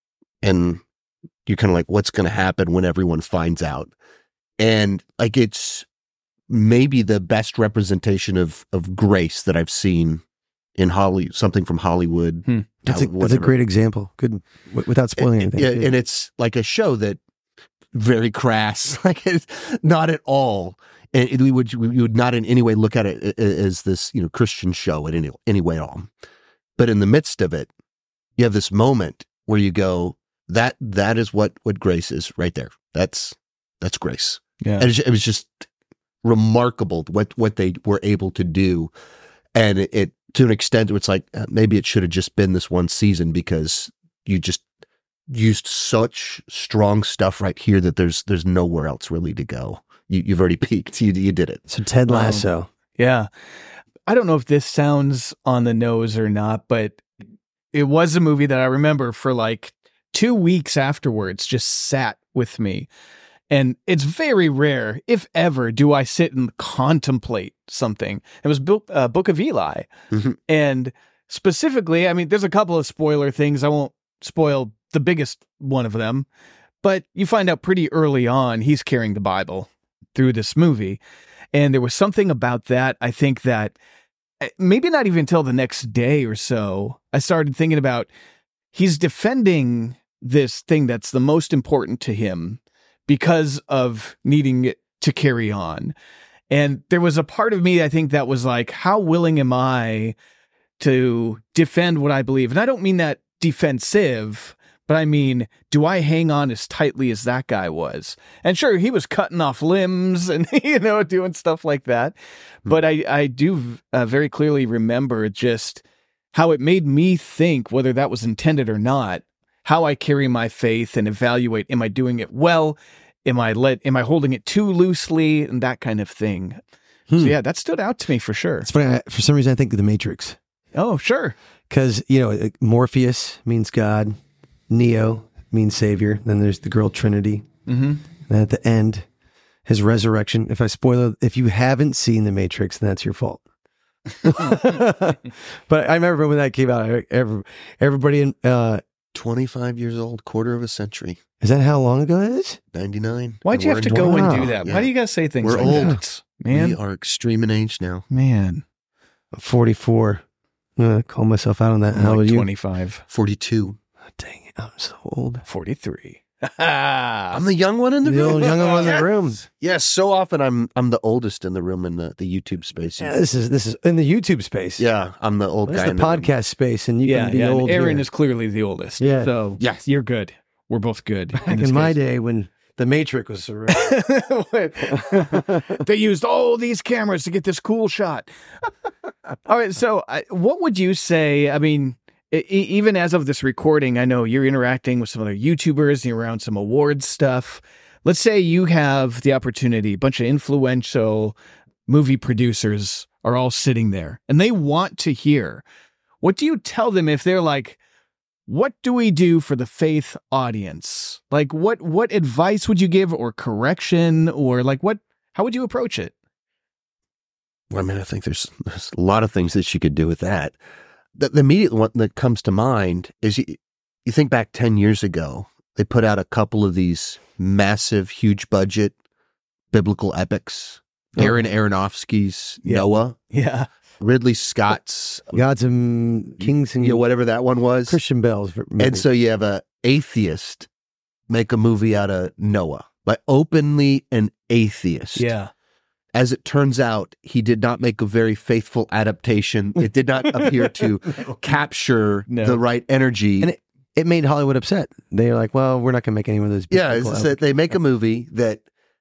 and you're kind of like, what's going to happen when everyone finds out? And like, it's maybe the best representation of, of grace that I've seen in Holly, something from Hollywood. Hmm. That's a, How- that's a whatever. great example. Good, w- without spoiling And- anything. yeah, and it's like a show that very crass, like it's not at all. And it- we would we would not in any way look at it a- a- as this, you know, Christian show in any any way at all. But in the midst of it, you have this moment where you go, that that is what what grace is right there. That's that's grace. Yeah. And it, was- it was just remarkable what what they were able to do, and it, it to an extent where it's like uh, maybe it should have just been this one season because you just used such strong stuff right here that there's there's nowhere else really to go. You, you've already peaked. You you did it. So Ted Wow. Lasso. Yeah. I don't know if this sounds on the nose or not, but it was a movie that I remember for like two weeks afterwards just sat with me. And it's very rare, if ever, do I sit and contemplate something. It was Book, uh, Book of Eli. Mhm. And specifically, I mean, there's a couple of spoiler things. I won't spoil the biggest one of them, but you find out pretty early on he's carrying the Bible through this movie. And there was something about that, I think that eh, maybe not even until the next day or so, I started thinking about he's defending this thing that's the most important to him because of needing it to carry on. And there was a part of me, I think, that was like, how willing am I to defend what I believe? And I don't mean that defensive, but I mean, do I hang on as tightly as that guy was? And sure, he was cutting off limbs and, you know, doing stuff like that. But I, I do uh, very clearly remember just how it made me think, whether that was intended or not, how I carry my faith and evaluate, am I doing it well? Am I let, am I holding it too loosely? And that kind of thing. Hmm. So yeah, that stood out to me for sure. It's funny. I, for some reason, I think of The Matrix Oh, sure. because you know like, Morpheus means God, Neo means Savior. Then there's the girl Trinity. Mm-hmm. And at the end, his resurrection. If I spoil it, if you haven't seen The Matrix, then that's your fault. But I remember when that came out, every, everybody in, uh, twenty-five years old, quarter of a century, is that how long ago that is? ninety-nine. Why'd you And have to we're go in- and Wow. do that? Yeah. Why do you guys say things We're like old. that? Man, We are extreme in age now. man. forty-four. I'm going to call myself out on that. I'm How like old are you? twenty-five, forty-two. Oh, dang it. I'm so old. forty-three. I'm the young one in the, The room. old young one in the Yeah. room. Yes, so often I'm I'm the oldest in the room in the, the YouTube space. Yeah, this is this is in the YouTube space. Yeah, I'm the old This guy is in the the room. podcast space, and you yeah, can be yeah. and old. Aaron here. is clearly the oldest. Yeah. So Yes. you're good. We're both good. Back this in my case. day when the Matrix was around. they used all these cameras to get this cool shot. All right. So, I, what would you say? I mean, e- e- even as of this recording, I know you're interacting with some other YouTubers, you're around some awards stuff. Let's say you have the opportunity, a bunch of influential movie producers are all sitting there and they want to hear. What do you tell them if they're like, what do we do for the faith audience? Like, what what advice would you give, or correction, or like what? How would you approach it? Well, I mean, I think there's, there's a lot of things that you could do with that. The, the immediate one that comes to mind is you, you think back ten years ago, they put out a couple of these massive, huge budget biblical epics. Oh. Aaron Aronofsky's Yeah. Noah, Yeah, Ridley Scott's, Gods and Kings and you know, whatever that one was. Christian Bell's. And so you have a atheist make a movie out of Noah, like openly an atheist. yeah. As it turns out, he did not make a very faithful adaptation. It did not appear to capture No. the right energy. And it, it made Hollywood upset. They're like, well, we're not going to make any of those. yeah, it's biblical just that they make a movie that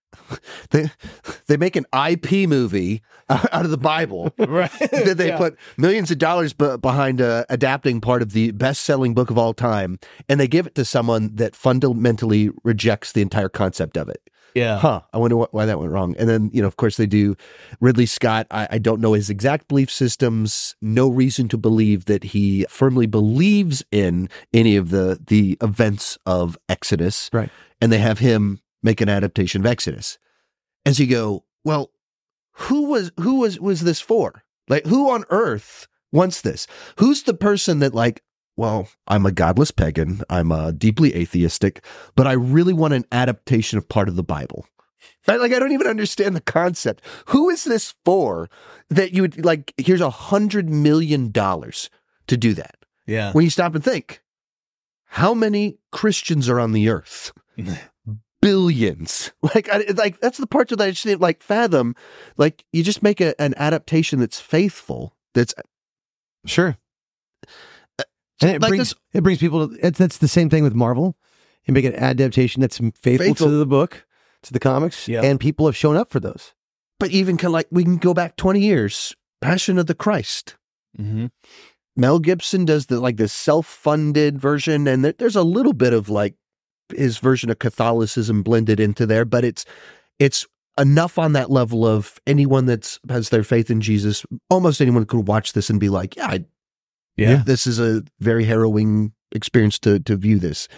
they they make an I P movie out of the Bible. Right. Then they Yeah. put millions of dollars b- behind uh, adapting part of the best-selling book of all time, and they give it to someone that fundamentally rejects the entire concept of it. Yeah. Huh. I wonder wh- why that went wrong. And then, you know, of course, they do Ridley Scott. I, I don't know his exact belief systems. No reason to believe that he firmly believes in any of the the events of Exodus. Right. And they have him make an adaptation of Exodus. As you go, well, who was who was was this for? Like, who on earth wants this? Who's the person that, like, well, I'm a godless pagan, I'm uh, deeply atheistic, but I really want an adaptation of part of the Bible. Right? Like, I don't even understand the concept. Who is this for that you would, like, here's a hundred million dollars to do that? Yeah. When you stop and think, how many Christians are on the earth? Billions. Like, I, like that's the part that I just didn't like fathom. Like, you just make a, an adaptation that's faithful. That's Sure. And it like brings this- it brings people. To, it's, that's the same thing with Marvel. You make an adaptation that's faithful, Faithful. to the book, to the comics, Yeah. and people have shown up for those. but even kind of like we can go back twenty years. Passion of the Christ. Mm-hmm. Mel Gibson does the like the self-funded version, and there, there's a little bit of like his version of Catholicism blended into there, but it's it's enough on that level of anyone that's has their faith in Jesus. Almost anyone could watch this and be like, yeah, I, Yeah. this is a very harrowing experience to to view this.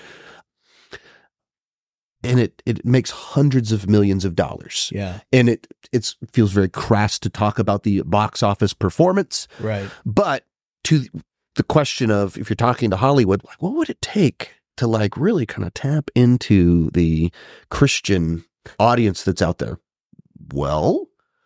And it it makes hundreds of millions of dollars. Yeah. And it it's feels very crass to talk about the box office performance. Right. But to the question of if you're talking to Hollywood, like what would it take to like really kind of tap into the Christian audience that's out there? Well,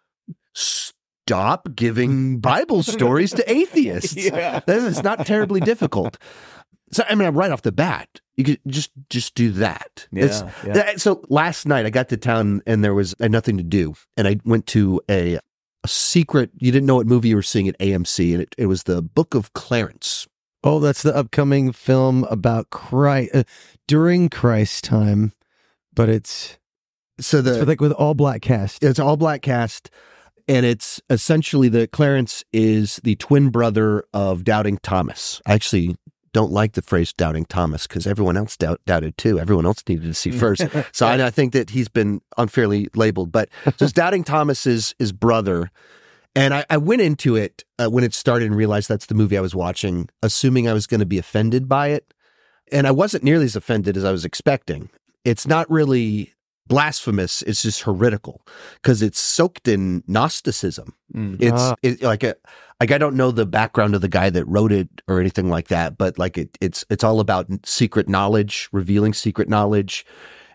stop giving Bible stories to atheists. Yeah. That is not terribly difficult. So I mean, right off the bat, you could just just do that. Yeah, It's- yeah. that- So last night I got to town and there was I had nothing to do, and I went to a, a secret. You didn't know what movie you were seeing at A M C, and it, it was the Book of Clarence. Oh, that's the upcoming film about Christ uh, during Christ's time, but it's, So the it's with, like with all black cast. It's all black cast, and it's essentially the Clarence is the twin brother of Doubting Thomas. I actually don't like the phrase Doubting Thomas because everyone else doubt, doubted too. Everyone else needed to see first. So I, I think that he's been unfairly labeled. But so it's Doubting Thomas's his brother. And I, I went into it uh, when it started and realized that's the movie I was watching, assuming I was going to be offended by it. And I wasn't nearly as offended as I was expecting. It's not really blasphemous. It's just heretical because it's soaked in Gnosticism. Mm. It's Ah. it, like a like I don't know the background of the guy that wrote it or anything like that, but like it it's it's all about secret knowledge, revealing secret knowledge,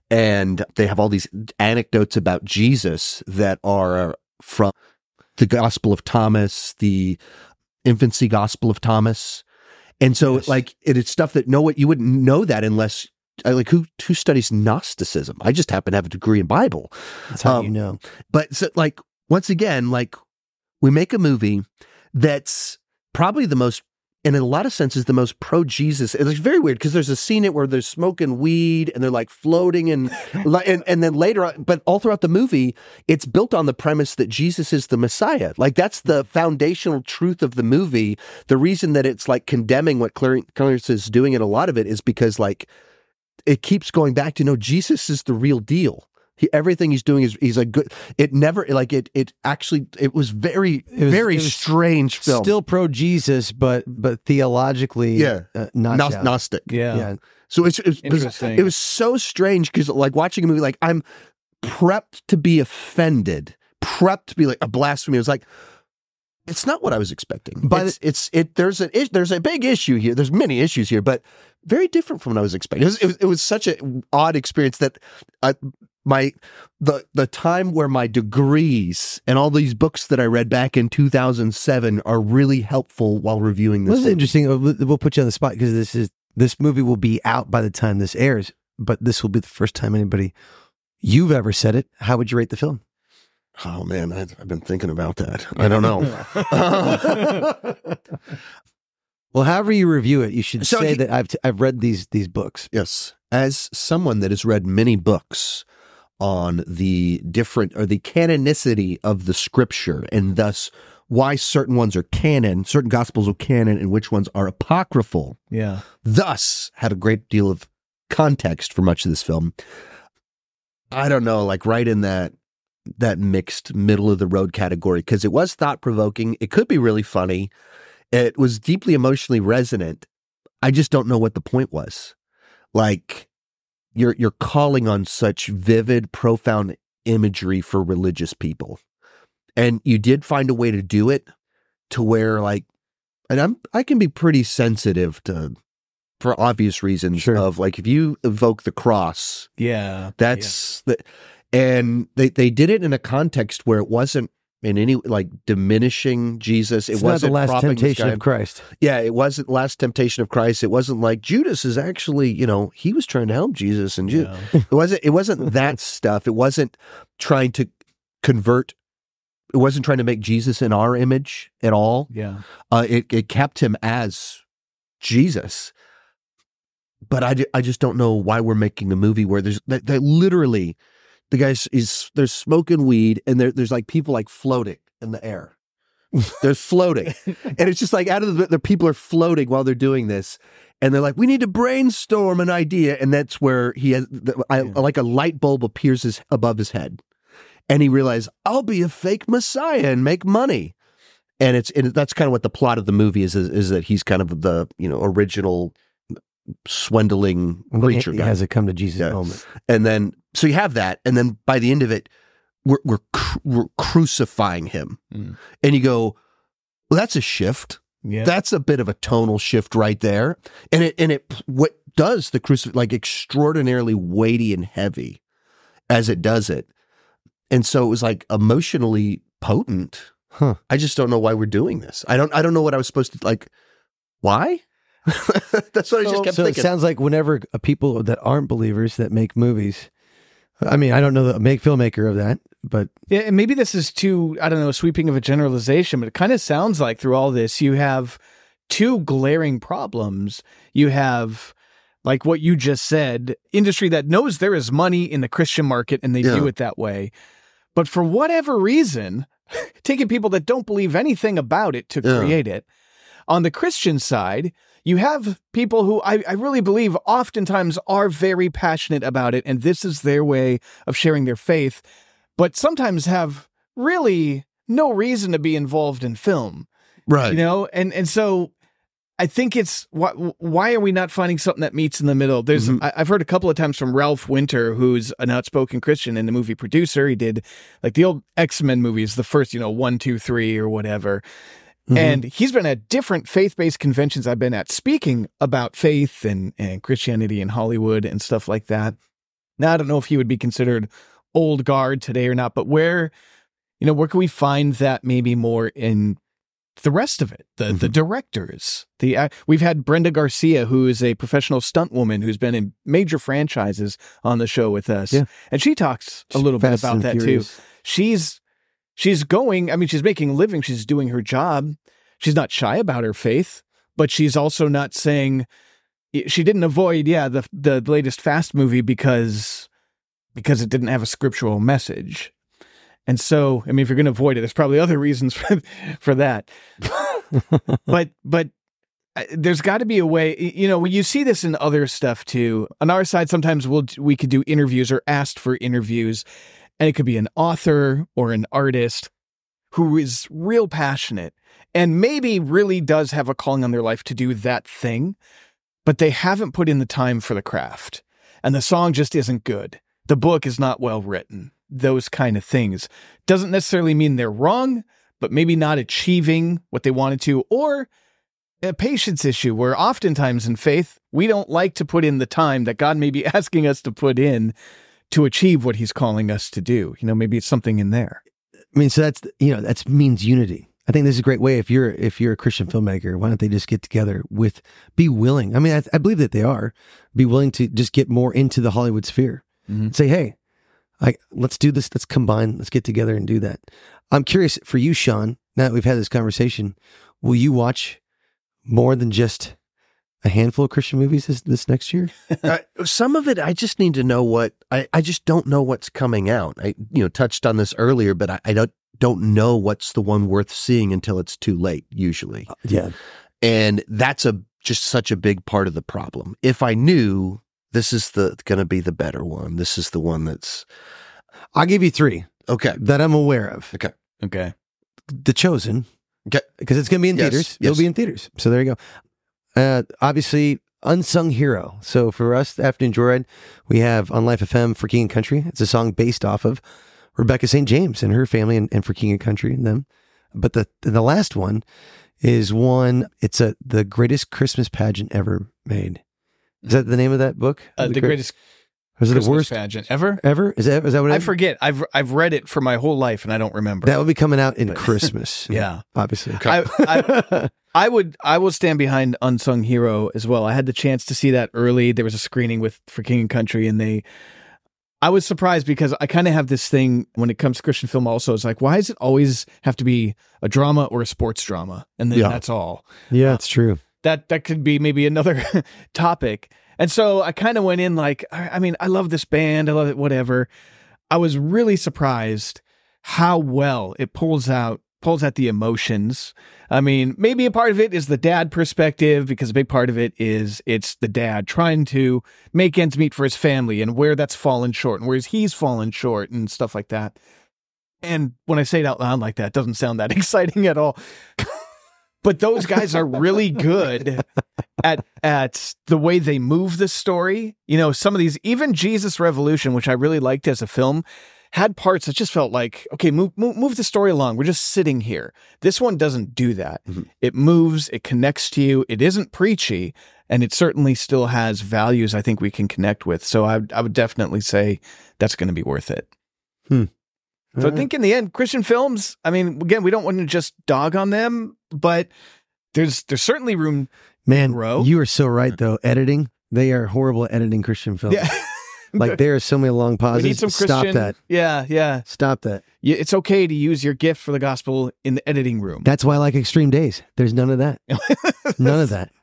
and they have all these anecdotes about Jesus that are from the Gospel of Thomas, the infancy Gospel of Thomas, and so Yes. like it, it's stuff that no you wouldn't know that unless. I Like who who studies Gnosticism? I just happen to have a degree in Bible. That's how Um, you know. But so, like, once again, like we make a movie that's probably the most, and in a lot of senses, the most pro Jesus. It's very weird because there's a scene in where they're smoking weed and they're like floating and, li- and and then later on, but all throughout the movie, it's built on the premise that Jesus is the Messiah. Like that's the foundational truth of the movie. The reason that it's like condemning what Clar- Clarence is doing in a lot of it is because like it keeps going back to no, Jesus is the real deal. He, everything he's doing is he's a good. It never like it. It actually it was very It was- very it was strange film. Still pro Jesus, but but theologically, Yeah. uh, not Gnos- down. Gnostic. Yeah. Yeah. So it's, it's it was Interesting. it was so strange because like watching a movie like I'm prepped to be offended, prepped to be like a blasphemy. It was like. It's not what I was expecting. By it's, it's it. There's an is- there's a big issue here. There's many issues here, but very different from what I was expecting. It was, it was, it was such an odd experience that uh, my the the time where my degrees and all these books that I read back in two thousand seven are really helpful while reviewing this. This is film. interesting. Uh, We'll we'll put you on the spot because this is this movie will be out by the time this airs, but this will be the first time anybody you've ever said it. How would you rate the film? Oh man, I've, I've been thinking about that. I don't know. Well, however you review it, you should So say he- that I've t- I've read these these books. Yes. As someone that has read many books on the different or the canonicity of the scripture, and thus why certain ones are canon, certain gospels are canon, and which ones are apocryphal. Yeah. Thus had a great deal of context for much of this film. I don't know, like right in that that mixed middle of the road category, because it was thought provoking. It could be really funny. It was deeply emotionally resonant. I just don't know what the point was. Like you're you're calling on such vivid, profound imagery for religious people. And you did find a way to do it to where like, and I'm, I can be pretty sensitive to, for obvious reasons Sure. of like, if you evoke the cross, Yeah. that's the, and they, they did it in a context where it wasn't in any like diminishing Jesus. It It's not wasn't the last propping this temptation guy- of Christ. Yeah, it wasn't last temptation of Christ. It wasn't like Judas is actually, you know, he was trying to help Jesus, and Ju- Yeah. it wasn't. It wasn't that stuff. It wasn't trying to convert. It wasn't trying to make Jesus in our image at all. Yeah. Uh, it it kept him as Jesus. But I, ju- I just don't know why we're making a movie where there's that, that literally the guys is they're smoking weed and there there's like people like floating in the air. They're floating, and it's just like out of the, the people are floating while they're doing this, and they're like, "We need to brainstorm an idea," and that's where he has the, I, Yeah. like a light bulb appears his, above his head. And he realized, I'll be a fake messiah and make money. And it's and that's kind of what the plot of the movie is, is, is that he's kind of the, you know, original swindling preacher He guy. has a come to Jesus Yeah. moment. And then, so you have that. And then by the end of it, we're, we're, cru- we're crucifying him. Mm. And you go, well, that's a shift. Yeah. That's a bit of a tonal shift right there. And it, and it, what does the crucifix, like extraordinarily weighty and heavy as it does it. And so it was like emotionally potent. Huh. I just don't know why we're doing this. I don't, I don't know what I was supposed to like. Why? That's what I just kept so thinking. it sounds like whenever uh, people that aren't believers that make movies, I mean, I don't know the make filmmaker of that, but Yeah, and maybe this is too, I don't know, sweeping of a generalization, but it kind of sounds like through all this, you have two glaring problems. You have, like what you just said, industry that knows there is money in the Christian market and they Yeah. view it that way. But for whatever reason, taking people that don't believe anything about it to Yeah. create it. On the Christian side, you have people who I, I really believe oftentimes are very passionate about it, and this is their way of sharing their faith, but sometimes have really no reason to be involved in film, right. you know? And and so I think it's, why, why are we not finding something that meets in the middle? There's Mhm. I, I've heard a couple of times from Ralph Winter, who's an outspoken Christian and a movie producer. He did like the old X-Men movies, the first, you know, one, two, three or whatever. Mhm. And he's been at different faith-based conventions I've been at speaking about faith and, and Christianity in Hollywood and stuff like that. Now, I don't know if he would be considered old guard today or not, but where, you know, where can we find that maybe more in the rest of it? The the directors, the uh, we've had Brenda Garcia, who is a professional stunt woman who's been in major franchises on the show with us. Yeah. And she talks a little bit Fast about and that Furious. too. She's She's going, I mean, she's making a living. She's doing her job. She's not shy about her faith, but she's also not saying, she didn't avoid, yeah, the the latest Fast movie because because it didn't have a scriptural message. And so, I mean, if you're going to avoid it, there's probably other reasons for, for that. but but uh, there's got to be a way, you know, when you see this in other stuff too. On our side, sometimes we'll we could do interviews or asked for interviews. And it could be an author or an artist who is real passionate and maybe really does have a calling on their life to do that thing, but they haven't put in the time for the craft. And the song just isn't good. The book is not well written. Those kind of things. Doesn't necessarily mean they're wrong, but maybe not achieving what they wanted to, or a patience issue where oftentimes in faith, we don't like to put in the time that God may be asking us to put in to achieve what he's calling us to do. You know, maybe it's something in there. I mean, so that's, you know, that means unity. I think this is a great way. If you're, if you're a Christian filmmaker, why don't they just get together with, be willing. I mean, I, I believe that they are, be willing to just get more into the Hollywood sphere Mhm. and say, hey, I, let's do this. Let's combine. Let's get together and do that. I'm curious for you, Sean, now that we've had this conversation, will you watch more than just a handful of Christian movies this, this next year. uh, some of it, I just need to know what I, I just don't know what's coming out. I you know touched on this earlier, but I, I don't don't know what's the one worth seeing until it's too late. Usually, Yeah. and that's a just such a big part of the problem. If I knew this is the going to be the better one, this is the one that's I'll give you three okay. that I'm aware of. Okay. Okay. The Chosen, Okay. because it's going to be in Yes, theaters. yes. It'll be in theaters. So there you go. Uh, obviously, Unsung Hero. So for us, Afternoon Joyride, we have on Life F M For King and Country. It's a song based off of Rebecca Saint James and her family and, and For King and Country and them. But the the last one is one, it's a the greatest Christmas pageant ever made. Is that the name of that book? Uh, the gre- greatest Was it Christmas the worst pageant ever. ever? Is that, is that what it I is? forget. I've I've read it for my whole life and I don't remember. That will be coming out in Christmas. Yeah. Obviously. I, I I would I will stand behind Unsung Hero as well. I had the chance to see that early. There was a screening with For King and Country, and they. I was surprised because I kind of have this thing when it comes to Christian film. Also, it's like, why does it always have to be a drama or a sports drama, and then Yeah. that's all? Yeah, it's true. That that could be maybe another topic. And so I kind of went in like, I I mean, I love this band, I love it, whatever. I was really surprised how well it pulls out pulls at the emotions. I mean, maybe a part of it is the dad perspective, because a big part of it is it's the dad trying to make ends meet for his family and where that's fallen short and where he's fallen short and stuff like that. And when I say it out loud like that, it doesn't sound that exciting at all. But those guys are really good at at the way they move the story. You know, some of these, even Jesus Revolution, which I really liked as a film, had parts that just felt like, okay, move, move, move the story along. We're just sitting here. This one doesn't do that. Mm-hmm. It moves, it connects to you. It isn't preachy, and it certainly still has values I think we can connect with. So I, I would definitely say that's going to be worth it. Hmm. So I think in the end, Christian films, I mean, again, we don't want to just dog on them, but there's there's certainly room. Man, Grow. you are so right, though. Editing, they are horrible at editing Christian films. Yeah. Like, there are so many long We pauses. need some Stop Christian. that. Yeah, yeah. Stop that. Yeah, it's okay to use your gift for the gospel in the editing room. That's why I like Extreme Days. There's none of that. None of that.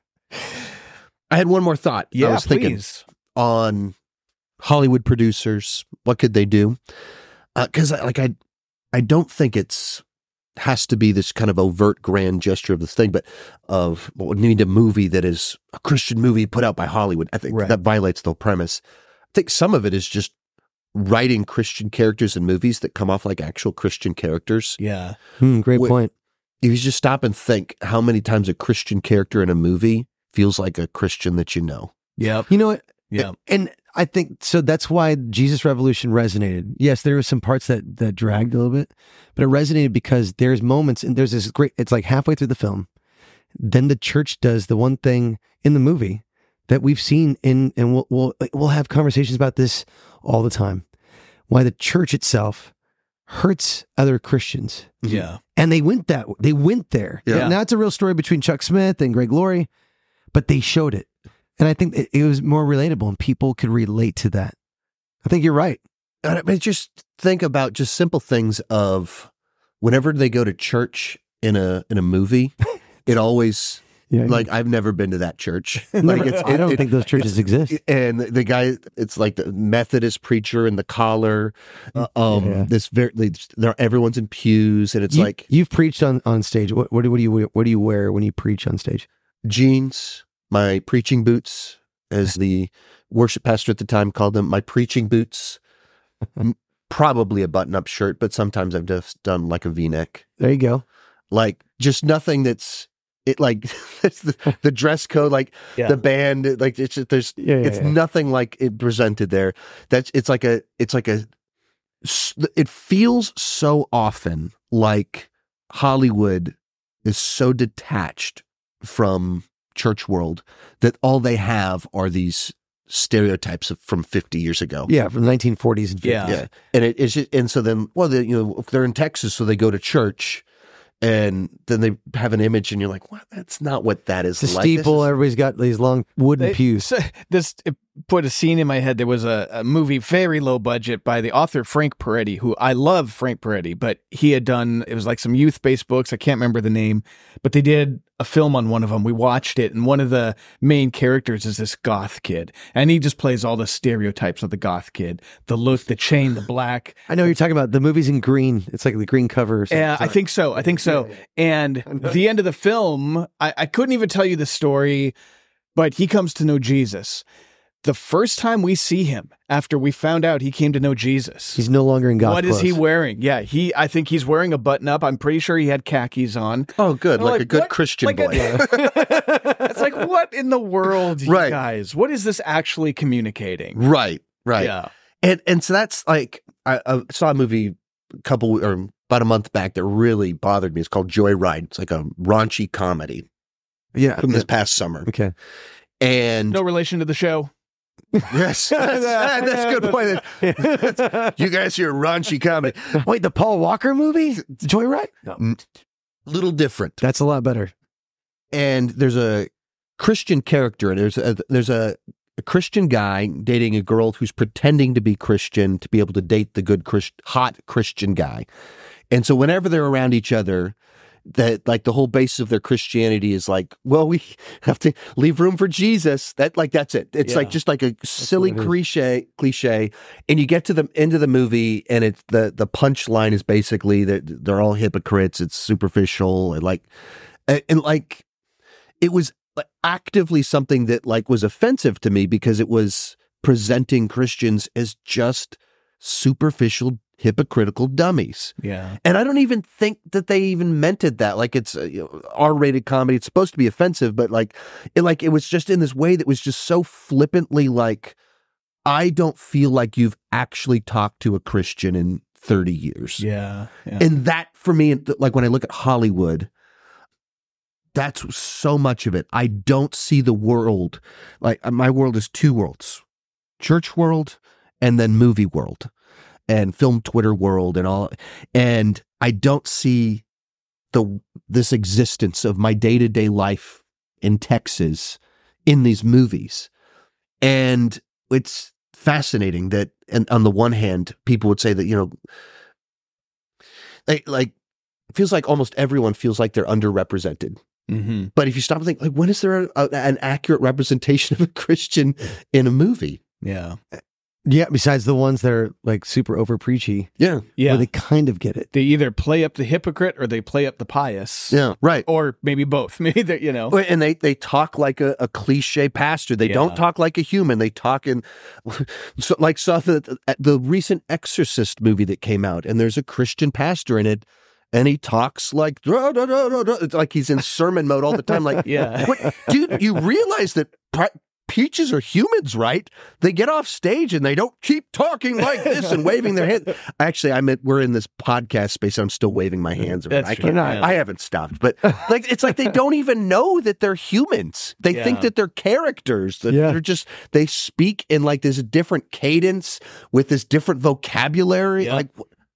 I had one more thought. yeah, I was thinking please. on Hollywood producers, what could they do? Because like I, I don't think it's has to be this kind of overt grand gesture of this thing, but of well, we need a movie that is a Christian movie put out by Hollywood. I think Right. that violates the whole premise. I think some of it is just writing Christian characters in movies that come off like actual Christian characters. Yeah. Hmm, great Wait. point. If you just stop and think how many times a Christian character in a movie feels like a Christian that you know. Yep. You know what? Yeah. And I think so. That's why Jesus Revolution resonated. Yes, there were some parts that that dragged a little bit, but it resonated because there's moments and there's this great. It's like halfway through the film, then the church does the one thing in the movie that we've seen in, and we'll we'll we'll have conversations about this all the time. Why the church itself hurts other Christians, Yeah. and they went that they went there. Yeah. Now it's a real story between Chuck Smith and Greg Laurie, but they showed it. And I think it, it was more relatable and people could relate to that. I think you're right. I mean, just think about just simple things of whenever they go to church in a in a movie, it always Yeah. like I've never been to that church. Never- Like it's, I don't it- think those churches exist. And the guy, it's like the Methodist preacher in the collar. Uh, um, Yeah. this very, they, they're, everyone's in pews, and it's You- like you've preached on, on stage. What, what, do- what do you what do you wear when you preach on stage? jeans, my preaching boots, as the worship pastor at the time called them, my preaching boots. M- Probably a button-up shirt, but sometimes I've just done like a V-neck. There you go. Like just nothing that's it. Like it's the, the dress code, like Yeah. the band, like it's just, there's Yeah, yeah, it's yeah. nothing like it presented there. That's it's like a it's like a s- it feels so often like Hollywood is so detached from church world that all they have are these stereotypes of, from fifty years ago. Yeah, from the nineteen forties and fifties. Yeah. Yeah, and it, it's just, and so then, well, they, you know, if they're in Texas, so they go to church, and then they have an image, and you're like, "What? That's not what that is." It's a like. This steeple. is- Everybody's got these long wooden They- pews. so this put a scene in my head. There was a, a movie, very low budget, by the author Frank Peretti, who I love Frank Peretti, but he had done, it was like some youth-based books. I can't remember the name, but they did a film on one of them. We watched it, and one of the main characters is this goth kid, and he just plays all the stereotypes of the goth kid. The look, the chain, the black. I know what you're talking about. The movie's in green. It's like the green cover or something. Yeah, I think so. I think so. And the end of the film, I, I couldn't even tell you the story, but he comes to know Jesus. The first time we see him after we found out he came to know Jesus, He's no longer in goth what is he clothes. wearing? Yeah, he. I think he's wearing a button up. I'm pretty sure he had khakis on. Oh, good. I'm Like, like, a good what? Christian Like boy. a- It's like, what in the world, you Right. guys? What is this actually communicating? right. Right. Yeah. And and so that's like I, I saw a movie a couple or about a month back that really bothered me. It's called Joyride. It's like a raunchy comedy Yeah. from this past summer. Okay. And No relation to the show. yes, that's, that's a good point. That's- you guys hear raunchy comedy. Wait, the Paul Walker movie? Joyride? No. Little different. That's a lot better. And there's a Christian character, and there's a there's a, a Christian guy dating a girl who's pretending to be Christian to be able to date the good Christ, hot Christian guy. And so whenever they're around each other, that like the whole basis of their Christianity is like, well, we have to leave room for Jesus. That like that's it. It's Yeah. like just like a silly what it is. cliche cliche. And you get to the end of the movie, and it's the the punchline is basically that they're all hypocrites. It's superficial, and like and, and like it was actively something that like was offensive to me because it was presenting Christians as just superficial, hypocritical dummies. Yeah. And I don't even think that they even meant it that. Like it's a you know, R-rated comedy. It's supposed to be offensive, but like it like it was just in this way that was just so flippantly like, I don't feel like you've actually talked to a Christian in thirty years. Yeah. yeah. And that for me, like when I look at Hollywood, that's so much of it. I don't see the world. Like my world is two worlds, church world and then movie world and film Twitter world and all. And I don't see the, this existence of my day-to-day life in Texas in these movies. And it's fascinating that, and on the one hand, people would say that, you know, like, like, it feels like almost everyone feels like they're underrepresented. Mm-hmm. But if you stop and think, like, when is there a, a, an accurate representation of a Christian in a movie? Yeah. Yeah, besides the ones that are like super over preachy, Yeah. Yeah. where they kind of get it. They either play up the hypocrite or they play up the pious. Yeah. Right. Or maybe both. Maybe they, you know. And they, they talk like a, a cliche pastor. They Yeah. don't talk like a human. They talk in, so, like, saw the, the recent Exorcist movie that came out, and there's a Christian pastor in it, and he talks like, "Duh, duh, duh, duh, duh." It's like he's in sermon mode all the time. Like, Yeah. what, dude, you realize that pri- peaches are humans, right? They get off stage and they don't keep talking like this and waving their hands. Actually, I meant we're in this podcast space. I'm still waving my hands around. That's I true, can't. yeah. I haven't stopped, but like it's like they don't even know that they're humans. They Yeah. think that they're characters. That Yeah. they're just they speak in like this different cadence with this different vocabulary. Yeah. Like,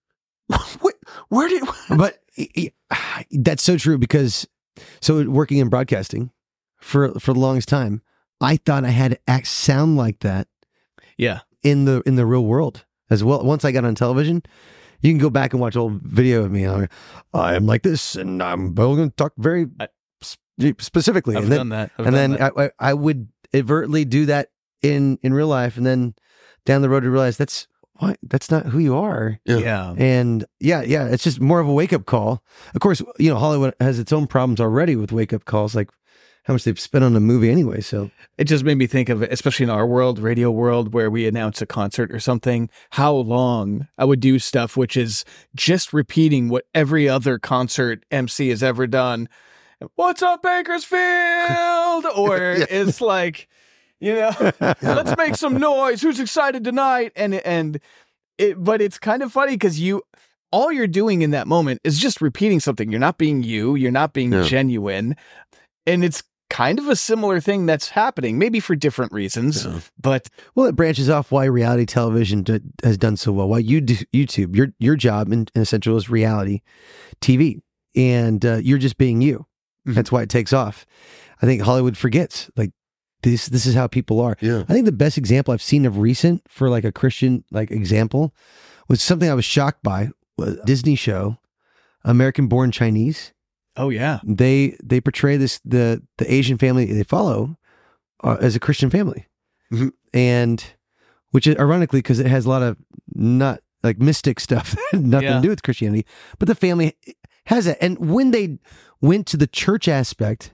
wh- wh- where did? But e- e- that's so true because so working in broadcasting for for the longest time, I thought I had to act sound like that Yeah. in the in the real world as well. Once I got on television, you can go back and watch old video of me. I'm like, I am like this, and I'm going to talk very I- sp- specifically. I've and then, done that. I've and done then that. I, I I would advertently do that in in real life, and then down the road to realize that's what that's not who you are. yeah. And yeah, yeah, it's just more of a wake up call. Of course, you know, Hollywood has its own problems already with wake up calls, like how much they've spent on a movie anyway. So It just made me think of it, especially in our world, radio world, where we announce a concert or something, how long I would do stuff which is just repeating what every other concert M C has ever done. What's up, Bakersfield? Or it's like, you know, let's make some noise. Who's excited tonight? And, and it, but it's kind of funny because you, all you're doing in that moment is just repeating something. You're not being you, you're not being Yeah. genuine. And it's kind of a similar thing that's happening, maybe for different reasons, Yeah. but well, it branches off why reality television d- has done so well. Why you do YouTube, your your job in, in essential is reality T V, and uh, you're just being you. Mhm. That's why it takes off. I think Hollywood forgets like this this is how people are. Yeah. I think the best example I've seen of recent for like a Christian like example was something I was shocked by. Was a Disney show, American Born Chinese. Oh yeah. They they portray this the the Asian family they follow uh, as a Christian family, Mhm. and which is ironically because it has a lot of not like mystic stuff, nothing Yeah. to do with Christianity, but the family has it. And when they went to the church aspect,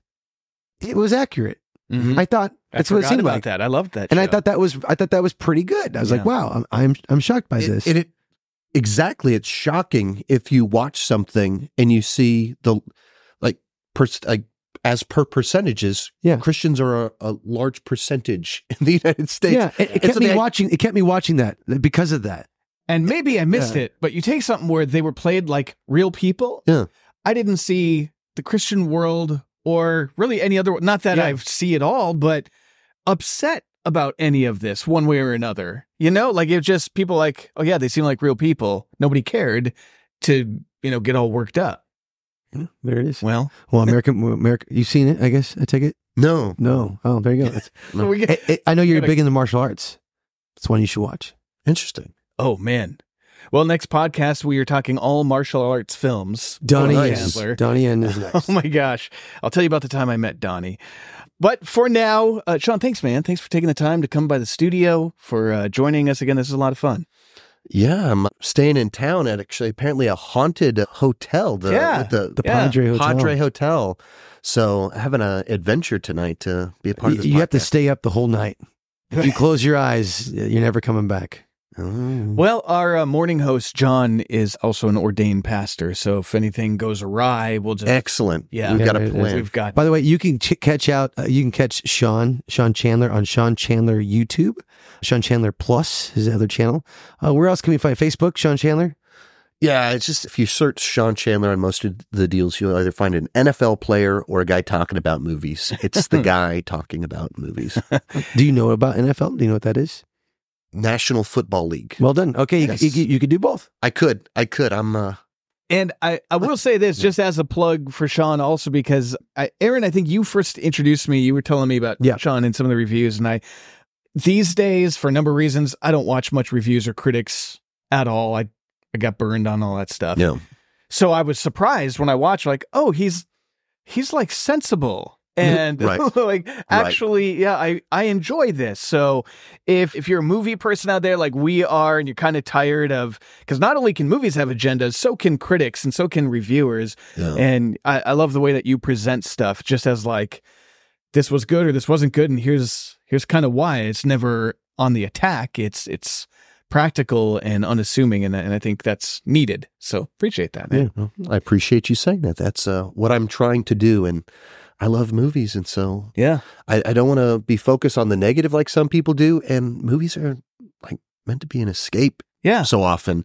it was accurate. Mhm. I thought I that's what it forgot seemed about like, that. I loved that. and I show. thought that was I thought that was pretty good. I was like, Yeah. wow, I'm I'm, I'm shocked by It- this. It, it, exactly. It's shocking if you watch something and you see the like, per, like as per percentages. Yeah. Christians are a, a large percentage in the United States. yeah, it, it And kept so me they- watching. It kept me watching that because of that. And maybe I missed Yeah. it, but you take something where they were played like real people. Yeah. I didn't see the Christian world or really any other, not that Yeah. I see it all, but upset about any of this one way or another. You know, like it just people like, oh yeah, they seem like real people. Nobody cared to, you know, get all worked up. Yeah, there it is. Well, Well, American, America, you've seen it, I guess. I take it. No. No. Oh, there you go. It's, so we get, it, it- I know you're Gotta- big into martial arts. It's one you should watch. Interesting. oh man. Well, next podcast we are talking all martial arts films. Donnie Donnie is Chandler. Donnie Yen is next. Oh my gosh. I'll tell you about the time I met Donnie. But for now, uh, Sean, thanks, man. Thanks for taking the time to come by the studio, for uh, joining us again. This is a lot of fun. Yeah, I'm staying in town at actually apparently a haunted hotel. The, Yeah. with the, The Yeah. Padre Hotel. Padre Hotel. So having an adventure tonight to be a part You, of this. you have to podcast. stay up the whole night. If you close your eyes, you're never coming back. Oh. Well, our uh, morning host, John, is also an ordained pastor. So if anything goes awry, we'll just. Excellent. Yeah. We've got a Yeah, plan. We've got. By the way, you can ch- catch out. Uh, you can catch Sean Sean Chandler on Sean Chandler YouTube. Sean Chandler Plus, his other channel. Uh, where else can we find Facebook? Sean Chandler. Yeah, it's just if you search Sean Chandler on most of the deals, you'll either find an N F L player or a guy talking about movies. It's the guy talking about movies. Do you know about N F L? Do you know what that is? National Football League. Well done. Okay, you, Yes. you, you could do both. I could. I could. I'm uh And I, I will say this just as a plug for Sean also because I, Aaron, I think you first introduced me. You were telling me about Yeah. Sean in some of the reviews. And I, these days, for a number of reasons, I don't watch much reviews or critics at all. I, I got burned on all that stuff. yeah. So I was surprised when I watched, like, oh, he's, he's like sensible. And Right. like, actually, yeah, I, I enjoy this. So if, if you're a movie person out there like we are, and you're kind of tired of, because not only can movies have agendas, so can critics and so can reviewers. Yeah. And I, I love the way that you present stuff just as like, this was good or this wasn't good. And here's, here's kind of why. It's never on the attack. It's, it's practical and unassuming. And, and I think that's needed. So appreciate that, man. Well, I appreciate you saying that. That's uh, what I'm trying to do. And I love movies. And so Yeah. I, I don't want to be focused on the negative like some people do. And movies are like meant to be an escape Yeah. so often.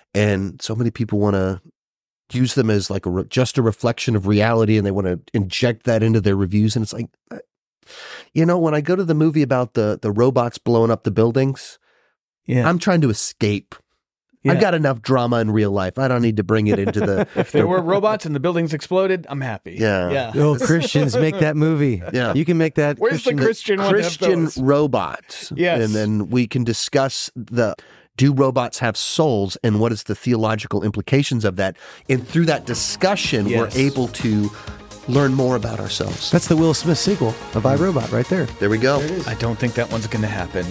And so many people want to use them as like a re- just a reflection of reality. And they want to inject that into their reviews. And it's like, uh, you know, when I go to the movie about the, the robots blowing up the buildings, Yeah. I'm trying to escape. Yeah. I've got enough drama in real life. I don't need to bring it into the. If there were robots and the buildings exploded, I'm happy. Yeah. Yeah. Oh, Christians make that movie. Yeah. You can make that. Where's the Christian one? of Christian those? robots. Yes. And then we can discuss the do robots have souls and what is the theological implications of that. And through that discussion, Yes. we're able to learn more about ourselves. That's the Will Smith sequel of iRobot right there. There we go. I don't think that one's going to happen.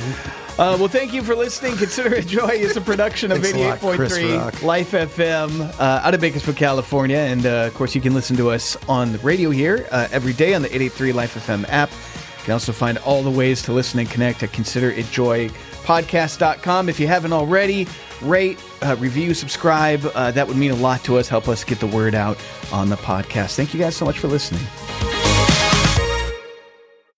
Uh, well, thank you for listening. Consider It Joy is a production of Thanks a eighty-eight lot, point Chris three Rock. Life F M uh, out of Bakersfield, California. And, uh, of course, you can listen to us on the radio here uh, every day on the eight eighty-three Life F M app. You can also find all the ways to listen and connect at consider it joy podcast dot com. If you haven't already, rate, uh, review, subscribe. Uh, that would mean a lot to us. Help us get the word out on the podcast. Thank you guys so much for listening.